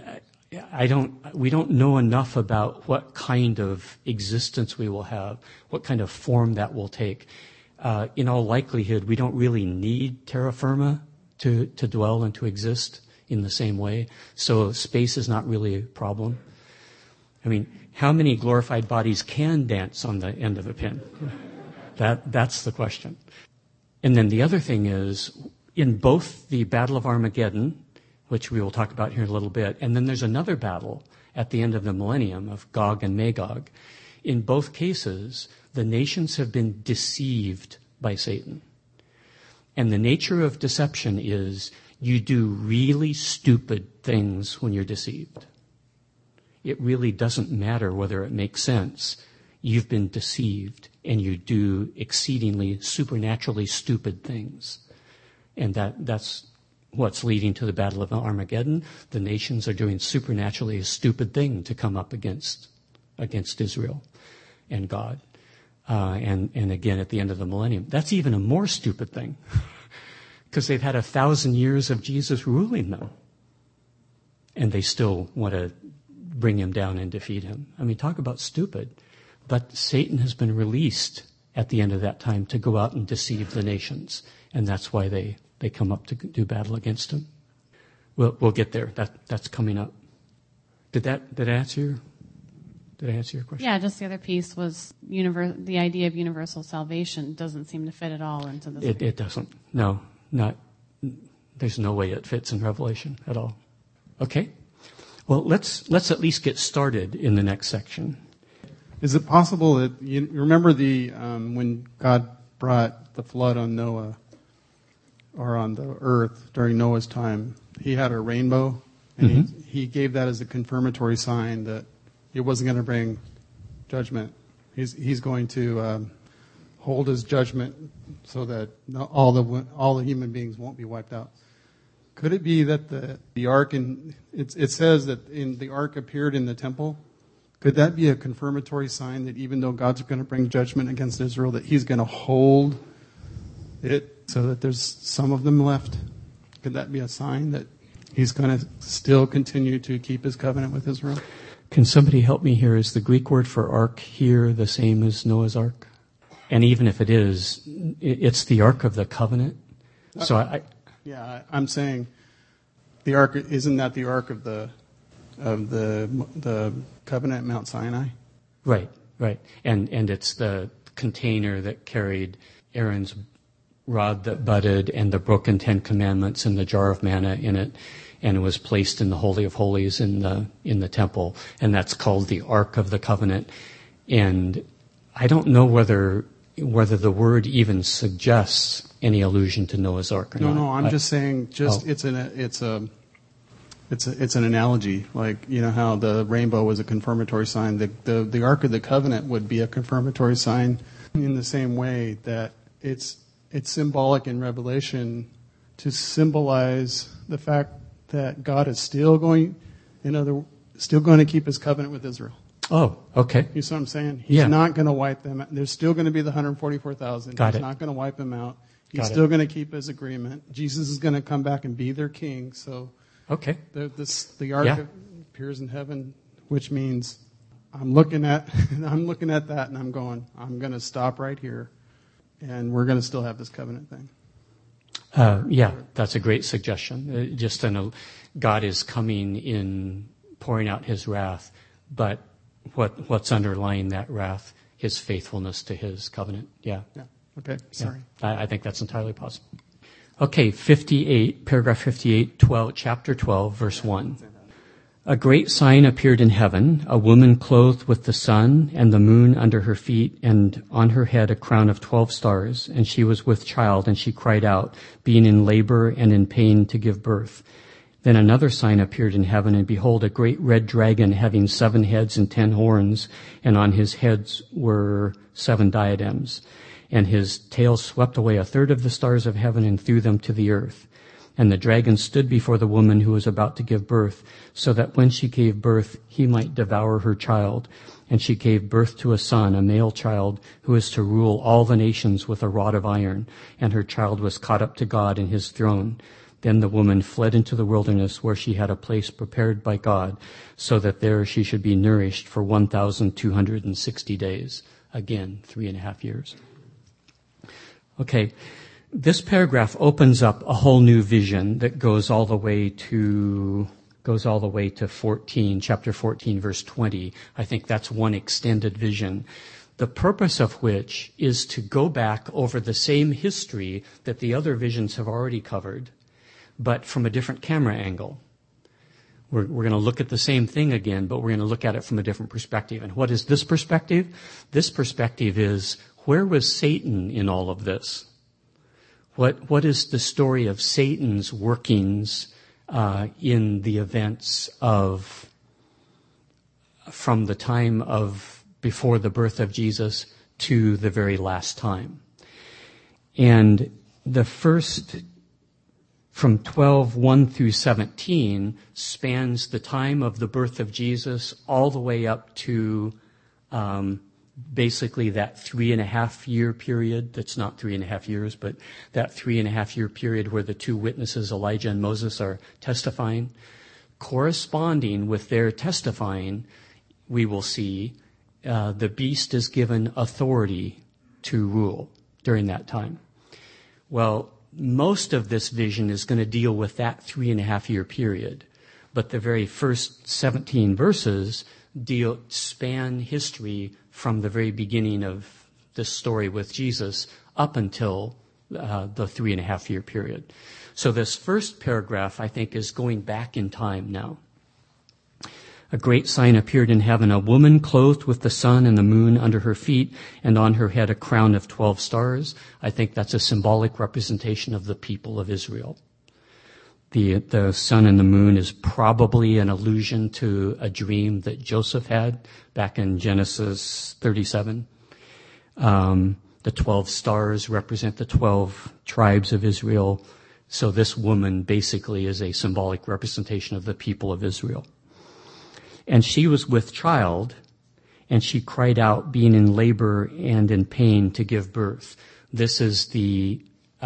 we don't know enough about what kind of existence we will have, what kind of form that will take. In all likelihood, we don't really need terra firma to dwell and to exist in the same way. So space is not really a problem. I mean, how many glorified bodies can dance on the end of a pin? That's the question. And then the other thing is, in both the Battle of Armageddon, which we will talk about here in a little bit, and then there's another battle at the end of the millennium of Gog and Magog. In both cases, the nations have been deceived by Satan. And the nature of deception is you do really stupid things when you're deceived. It really doesn't matter whether it makes sense. You've been deceived, and you do exceedingly supernaturally stupid things. And that's what's leading to the Battle of Armageddon. The nations are doing supernaturally a stupid thing to come up against Israel and God. And again, at the end of the millennium, that's even a more stupid thing because they've had 1,000 years of Jesus ruling them. And they still want to bring him down and defeat him. I mean, talk about stupid. But Satan has been released at the end of that time to go out and deceive the nations. And that's why they come up to do battle against him. We'll get there. That's coming up. Did I answer your question? Yeah, just the other piece was the idea of universal salvation doesn't seem to fit at all into this. It doesn't. No, there's no way it fits in Revelation at all. Okay. Well, let's at least get started in the next section. Is it possible that you remember when God brought the flood on Noah or on the earth during Noah's time? He had a rainbow, and he gave that as a confirmatory sign that it wasn't going to bring judgment. He's going to hold his judgment so that all the human beings won't be wiped out. Could it be that the ark, it says that the ark appeared in the temple? Could that be a confirmatory sign that even though God's going to bring judgment against Israel, that he's going to hold it so that there's some of them left? Could that be a sign that he's going to still continue to keep his covenant with Israel? Can somebody help me here? Is the Greek word for ark here the same as Noah's ark? And even if it is, it's the ark of the covenant. So I'm saying the ark, isn't that the ark of the covenant at Mount Sinai? Right. And it's the container that carried Aaron's rod that budded and the broken 10 Commandments and the jar of manna in it, and it was placed in the Holy of Holies in the temple, and that's called the Ark of the Covenant. And I don't know whether the word even suggests any allusion to Noah's Ark or not. No, I'm just saying it's an analogy, like, you know how the rainbow was a confirmatory sign. The Ark of the Covenant would be a confirmatory sign in the same way that it's symbolic in Revelation to symbolize the fact that God is still going to keep his covenant with Israel. Oh, okay. You see what I'm saying? He's not going to wipe them out. There's still going to be the 144,000. He's not going to wipe them out. He's still going to keep his agreement. Jesus is going to come back and be their king. So, okay. The ark appears in heaven, which means I'm looking at that and I'm going to stop right here, and we're going to still have this covenant thing. That's a great suggestion. God is coming in, pouring out his wrath, but what's underlying that wrath? His faithfulness to his covenant. Yeah. Okay. Sorry. I think that's entirely possible. Okay, 58, paragraph 58, chapter 12, verse 1. A great sign appeared in heaven, a woman clothed with the sun and the moon under her feet, and on her head a crown of 12 stars, and she was with child, and she cried out, being in labor and in pain to give birth. Then another sign appeared in heaven, and behold, a great red dragon having 7 heads and 10 horns, and on his heads were 7 diadems. And his tail swept away 1/3 of the stars of heaven and threw them to the earth. And the dragon stood before the woman who was about to give birth, so that when she gave birth, he might devour her child. And she gave birth to a son, a male child, who is to rule all the nations with a rod of iron. And her child was caught up to God in his throne. Then the woman fled into the wilderness where she had a place prepared by God so that there she should be nourished for 1,260 days. Again, 3.5 years. Okay, this paragraph opens up a whole new vision that goes all the way to 14, chapter 14, verse 20. I think that's one extended vision, the purpose of which is to go back over the same history that the other visions have already covered, but from a different camera angle. We're going to look at the same thing again, but we're going to look at it from a different perspective. And what is this perspective? This perspective is, where was Satan in all of this? What is the story of Satan's workings in the events from the time of before the birth of Jesus to the very last time? And the first, from 12:1 through 17, spans the time of the birth of Jesus all the way up to basically that 3.5 year period. That's not 3.5 years, but that 3.5 year period where the two witnesses, Elijah and Moses, are testifying. Corresponding with their testifying, we will see the beast is given authority to rule during that time. Well, most of this vision is going to deal with that 3.5 year period, but the very first 17 verses span history from the very beginning of this story with Jesus up until the 3.5 year period. So this first paragraph, I think, is going back in time now. A great sign appeared in heaven, a woman clothed with the sun and the moon under her feet, and on her head a crown of 12 stars. I think that's a symbolic representation of the people of Israel. The sun and the moon is probably an allusion to a dream that Joseph had back in Genesis 37. The 12 stars represent the 12 tribes of Israel. So this woman basically is a symbolic representation of the people of Israel. And she was with child, and she cried out, being in labor and in pain to give birth. This is the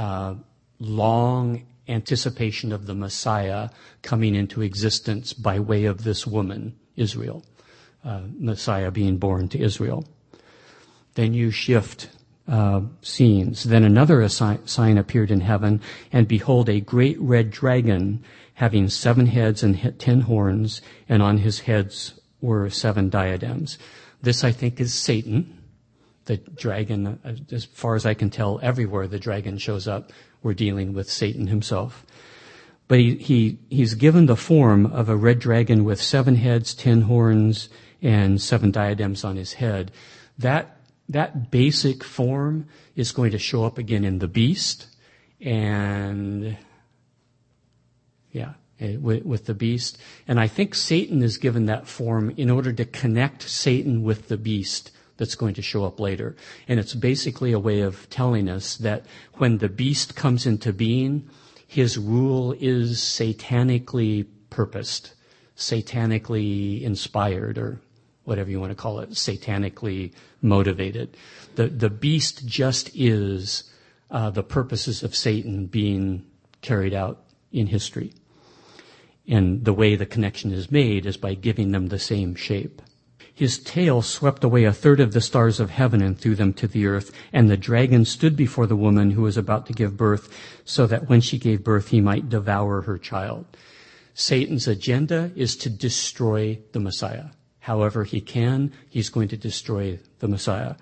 long anticipation of the Messiah coming into existence by way of this woman, Israel. Messiah being born to Israel. Then you shift scenes. Then another sign appeared in heaven, and behold, a great red dragon, having 7 heads and 10 horns, and on his heads were 7 diadems. This, I think, is Satan. The dragon, as far as I can tell, everywhere the dragon shows up, we're dealing with Satan himself. But he's given the form of a red dragon with 7 heads, 10 horns, and 7 diadems on his head. That basic form is going to show up again in the beast, and with the beast. And I think Satan is given that form in order to connect Satan with the beast that's going to show up later. And it's basically a way of telling us that when the beast comes into being, his rule is satanically purposed, satanically inspired, or whatever you want to call it, satanically motivated. The beast just is the purposes of Satan being carried out in history. And the way the connection is made is by giving them the same shape. His tail swept away 1/3 of the stars of heaven and threw them to the earth. And the dragon stood before the woman who was about to give birth, so that when she gave birth, he might devour her child. Satan's agenda is to destroy the Messiah. However he can, he's going to destroy the Messiah.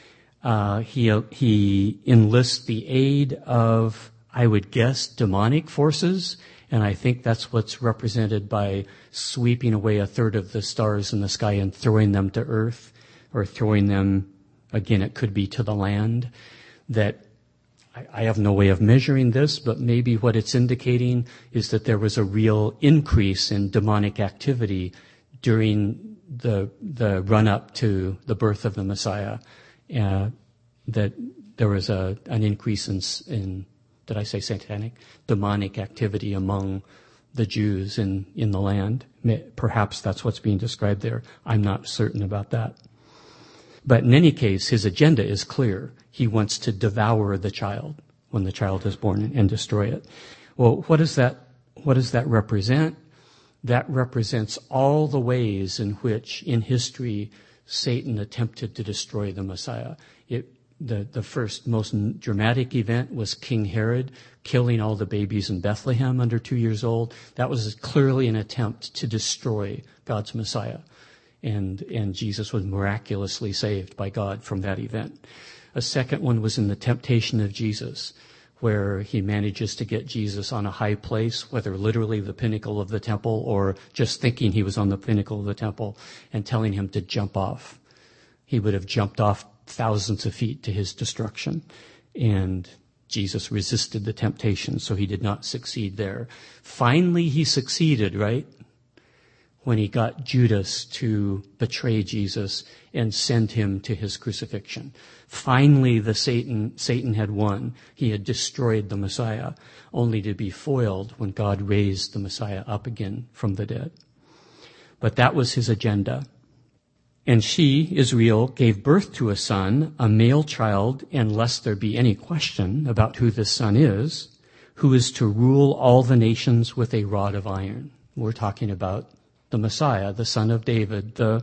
He enlists the aid of, I would guess, demonic forces. And I think that's what's represented by sweeping away 1/3 of the stars in the sky and throwing them to earth, or throwing them, again, it could be to the land. That I have no way of measuring this, but maybe what it's indicating is that there was a real increase in demonic activity during the run-up to the birth of the Messiah. That there was an increase in did I say satanic? Demonic activity among the Jews in the land. Perhaps that's what's being described there. I'm not certain about that. But in any case, his agenda is clear. He wants to devour the child when the child is born and destroy it. Well, what does that represent? That represents all the ways in which, in history, Satan attempted to destroy the Messiah. The first, most dramatic event was King Herod killing all the babies in Bethlehem under 2 years old. That was clearly an attempt to destroy God's Messiah. And Jesus was miraculously saved by God from that event. A second one was in the temptation of Jesus, where he manages to get Jesus on a high place, whether literally the pinnacle of the temple or just thinking he was on the pinnacle of the temple, and telling him to jump off. He would have jumped off thousands of feet to his destruction. And Jesus resisted the temptation, so he did not succeed there. Finally, he succeeded, right? When he got Judas to betray Jesus and send him to his crucifixion. Finally, Satan had won. He had destroyed the Messiah, only to be foiled when God raised the Messiah up again from the dead. But that was his agenda. And she, Israel, gave birth to a son, a male child, and lest there be any question about who this son is, who is to rule all the nations with a rod of iron. We're talking about the Messiah, the son of David, the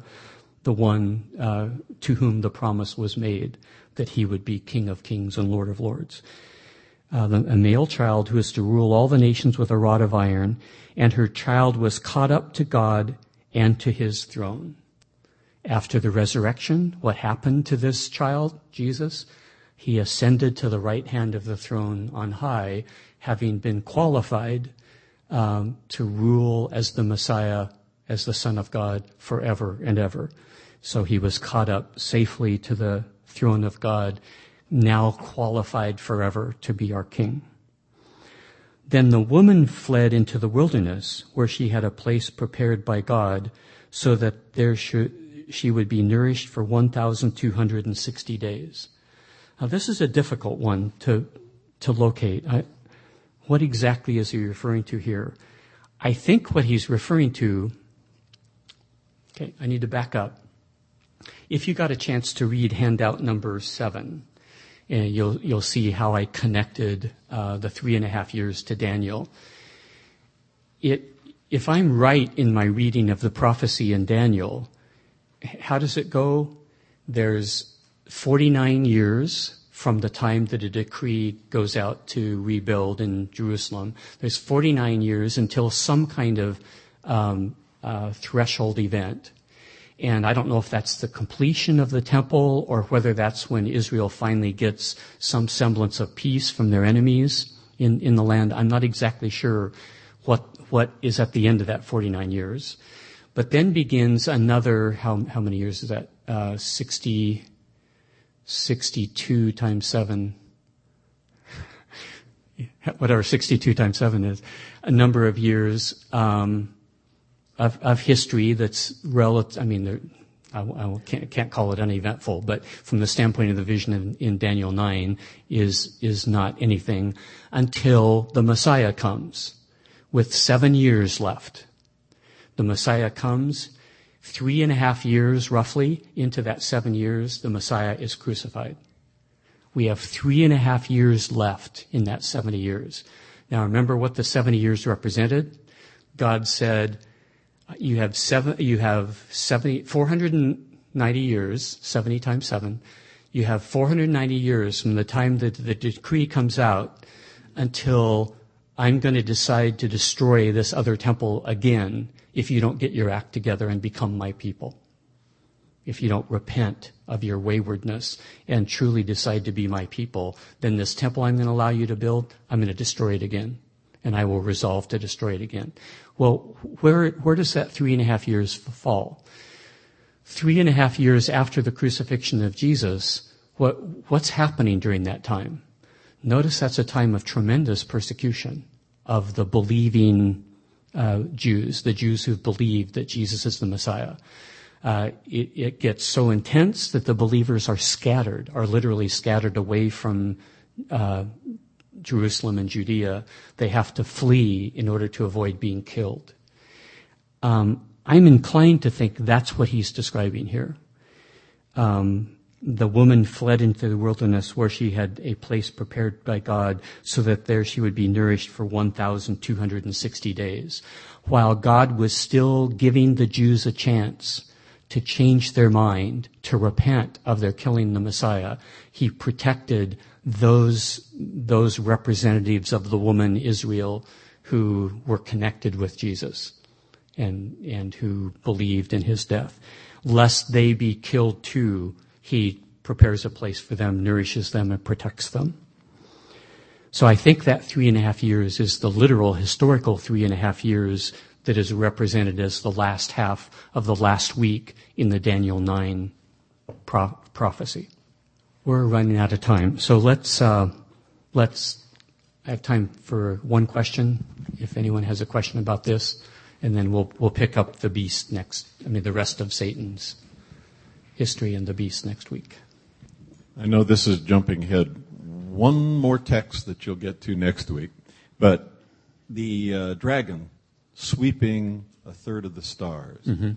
one to whom the promise was made that he would be King of Kings and Lord of Lords. A male child who is to rule all the nations with a rod of iron, and her child was caught up to God and to his throne. After the resurrection, what happened to this child, Jesus? He ascended to the right hand of the throne on high, having been qualified to rule as the Messiah, as the Son of God, forever and ever. So he was caught up safely to the throne of God, now qualified forever to be our King. Then the woman fled into the wilderness, where she had a place prepared by God, so that she would be nourished for 1,260 days. Now, this is a difficult one to locate. What exactly is he referring to here? I think what he's referring to, okay, I need to back up. If you got a chance to read handout number 7, you'll see how I connected the 3.5 years to Daniel. If I'm right in my reading of the prophecy in Daniel, how does it go? There's 49 years from the time that a decree goes out to rebuild in Jerusalem. There's 49 years until some kind of threshold event. And I don't know if that's the completion of the temple or whether that's when Israel finally gets some semblance of peace from their enemies in the land. I'm not exactly sure what is at the end of that 49 years. But then begins another, how many years is that? 62 times 7. Whatever 62 times 7 is. A number of years of history that's relative. I mean, I can't call it uneventful, but from the standpoint of the vision in Daniel 9 is not anything until the Messiah comes with 7 years left. The Messiah comes, 3.5 years roughly into that 7 years, the Messiah is crucified. We have 3.5 years left in that 70 years. Now remember what the 70 years represented? God said, you have 490 years, 70 times 7. You have 490 years from the time that the decree comes out until I'm going to decide to destroy this other temple again if you don't get your act together and become my people. If you don't repent of your waywardness and truly decide to be my people, then this temple I'm going to allow you to build, I'm going to destroy it again. And I will resolve to destroy it again. Well, where does that 3.5 years fall? 3.5 years after the crucifixion of Jesus, what's happening during that time? Notice that's a time of tremendous persecution of the believing Jews, the Jews who've believed that Jesus is the Messiah. It gets so intense that the believers are literally scattered away from Jerusalem and Judea. They have to flee in order to avoid being killed. I'm inclined to think that's what he's describing here. the woman fled into the wilderness where she had a place prepared by God so that there she would be nourished for 1,260 days. While God was still giving the Jews a chance to change their mind, to repent of their killing the Messiah, he protected those representatives of the woman Israel who were connected with Jesus and who believed in his death. Lest they be killed too, he prepares a place for them, nourishes them, and protects them. So I think that 3.5 years is the literal historical 3.5 years that is represented as the last half of the last week in the Daniel 9 prophecy. We're running out of time, so let's have time for one question, if anyone has a question about this, and then we'll pick up the beast the rest of Satan's history and the beast next week. I know this is jumping ahead. One more text that you'll get to next week, but the dragon sweeping a third of the stars. Mm-hmm.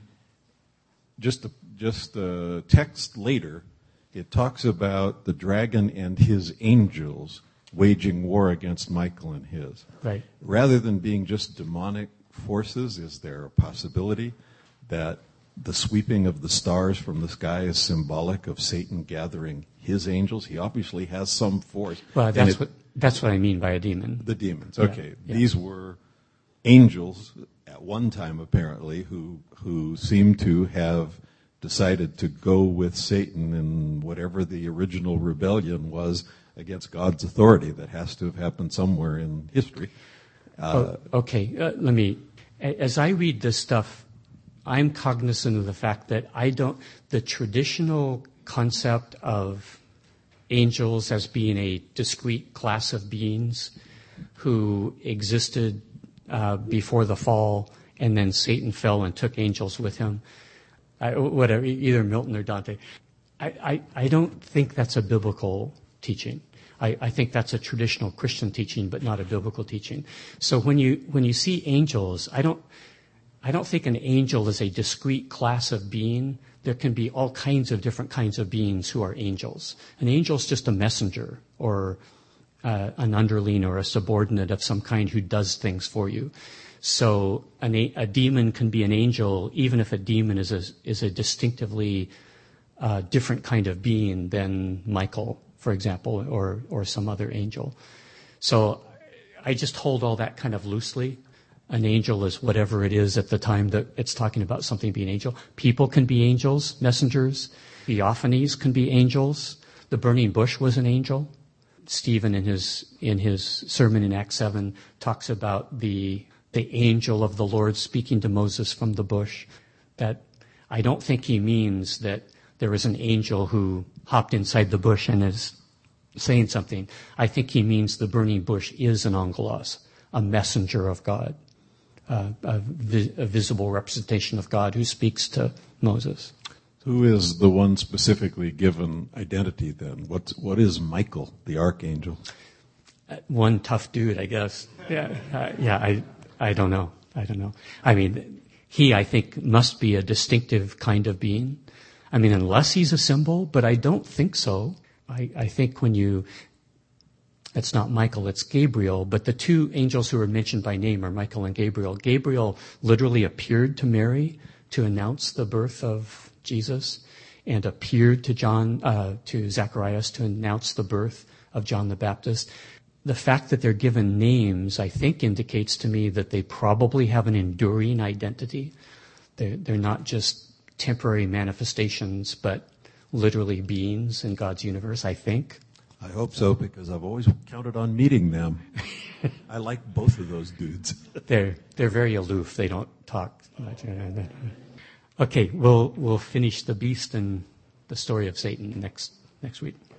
Just a text later, it talks about the dragon and his angels waging war against Michael and his. Right. Rather than being just demonic forces, is there a possibility that the sweeping of the stars from the sky is symbolic of Satan gathering his angels? He obviously has some force. Well, that's what I mean by a demon. The demons. Okay. Yeah. These were angels at one time, apparently, who seem to have decided to go with Satan in whatever the original rebellion was against God's authority. That has to have happened somewhere in history. As I read this stuff, I'm cognizant of the fact that the traditional concept of angels as being a discrete class of beings who existed before the fall, and then Satan fell and took angels with him, either Milton or Dante. I don't think that's a biblical teaching. I think that's a traditional Christian teaching, but not a biblical teaching. So when you see angels, I don't think an angel is a discrete class of being. There can be all kinds of different kinds of beings who are angels. An angel is just a messenger or an underling or a subordinate of some kind who does things for you. So a demon can be an angel, even if a demon is a distinctively different kind of being than Michael, for example, or some other angel. So I just hold all that kind of loosely. An angel is whatever it is at the time that it's talking about something being an angel. People can be angels, messengers. Theophanies can be angels. The burning bush was an angel. Stephen, in his sermon in Acts 7, talks about the angel of the Lord speaking to Moses from the bush. That I don't think he means that there was an angel who hopped inside the bush and is saying something. I think he means the burning bush is an angelos, a messenger of God, a visible representation of God who speaks to Moses. Who is the one specifically given identity then? What is Michael, the archangel? One tough dude, I guess. I don't know. I mean, I think, must be a distinctive kind of being. I mean, unless he's a symbol, but I don't think so. I think it's not Michael, it's Gabriel, but the two angels who are mentioned by name are Michael and Gabriel. Gabriel literally appeared to Mary to announce the birth of Jesus, and appeared to Zacharias to announce the birth of John the Baptist. The fact that they're given names, I think, indicates to me that they probably have an enduring identity. They're not just temporary manifestations, but literally beings in God's universe, I think. I hope so, because I've always counted on meeting them. I like both of those dudes. They're very aloof. They don't talk much. Okay, we'll finish the beast and the story of Satan next week.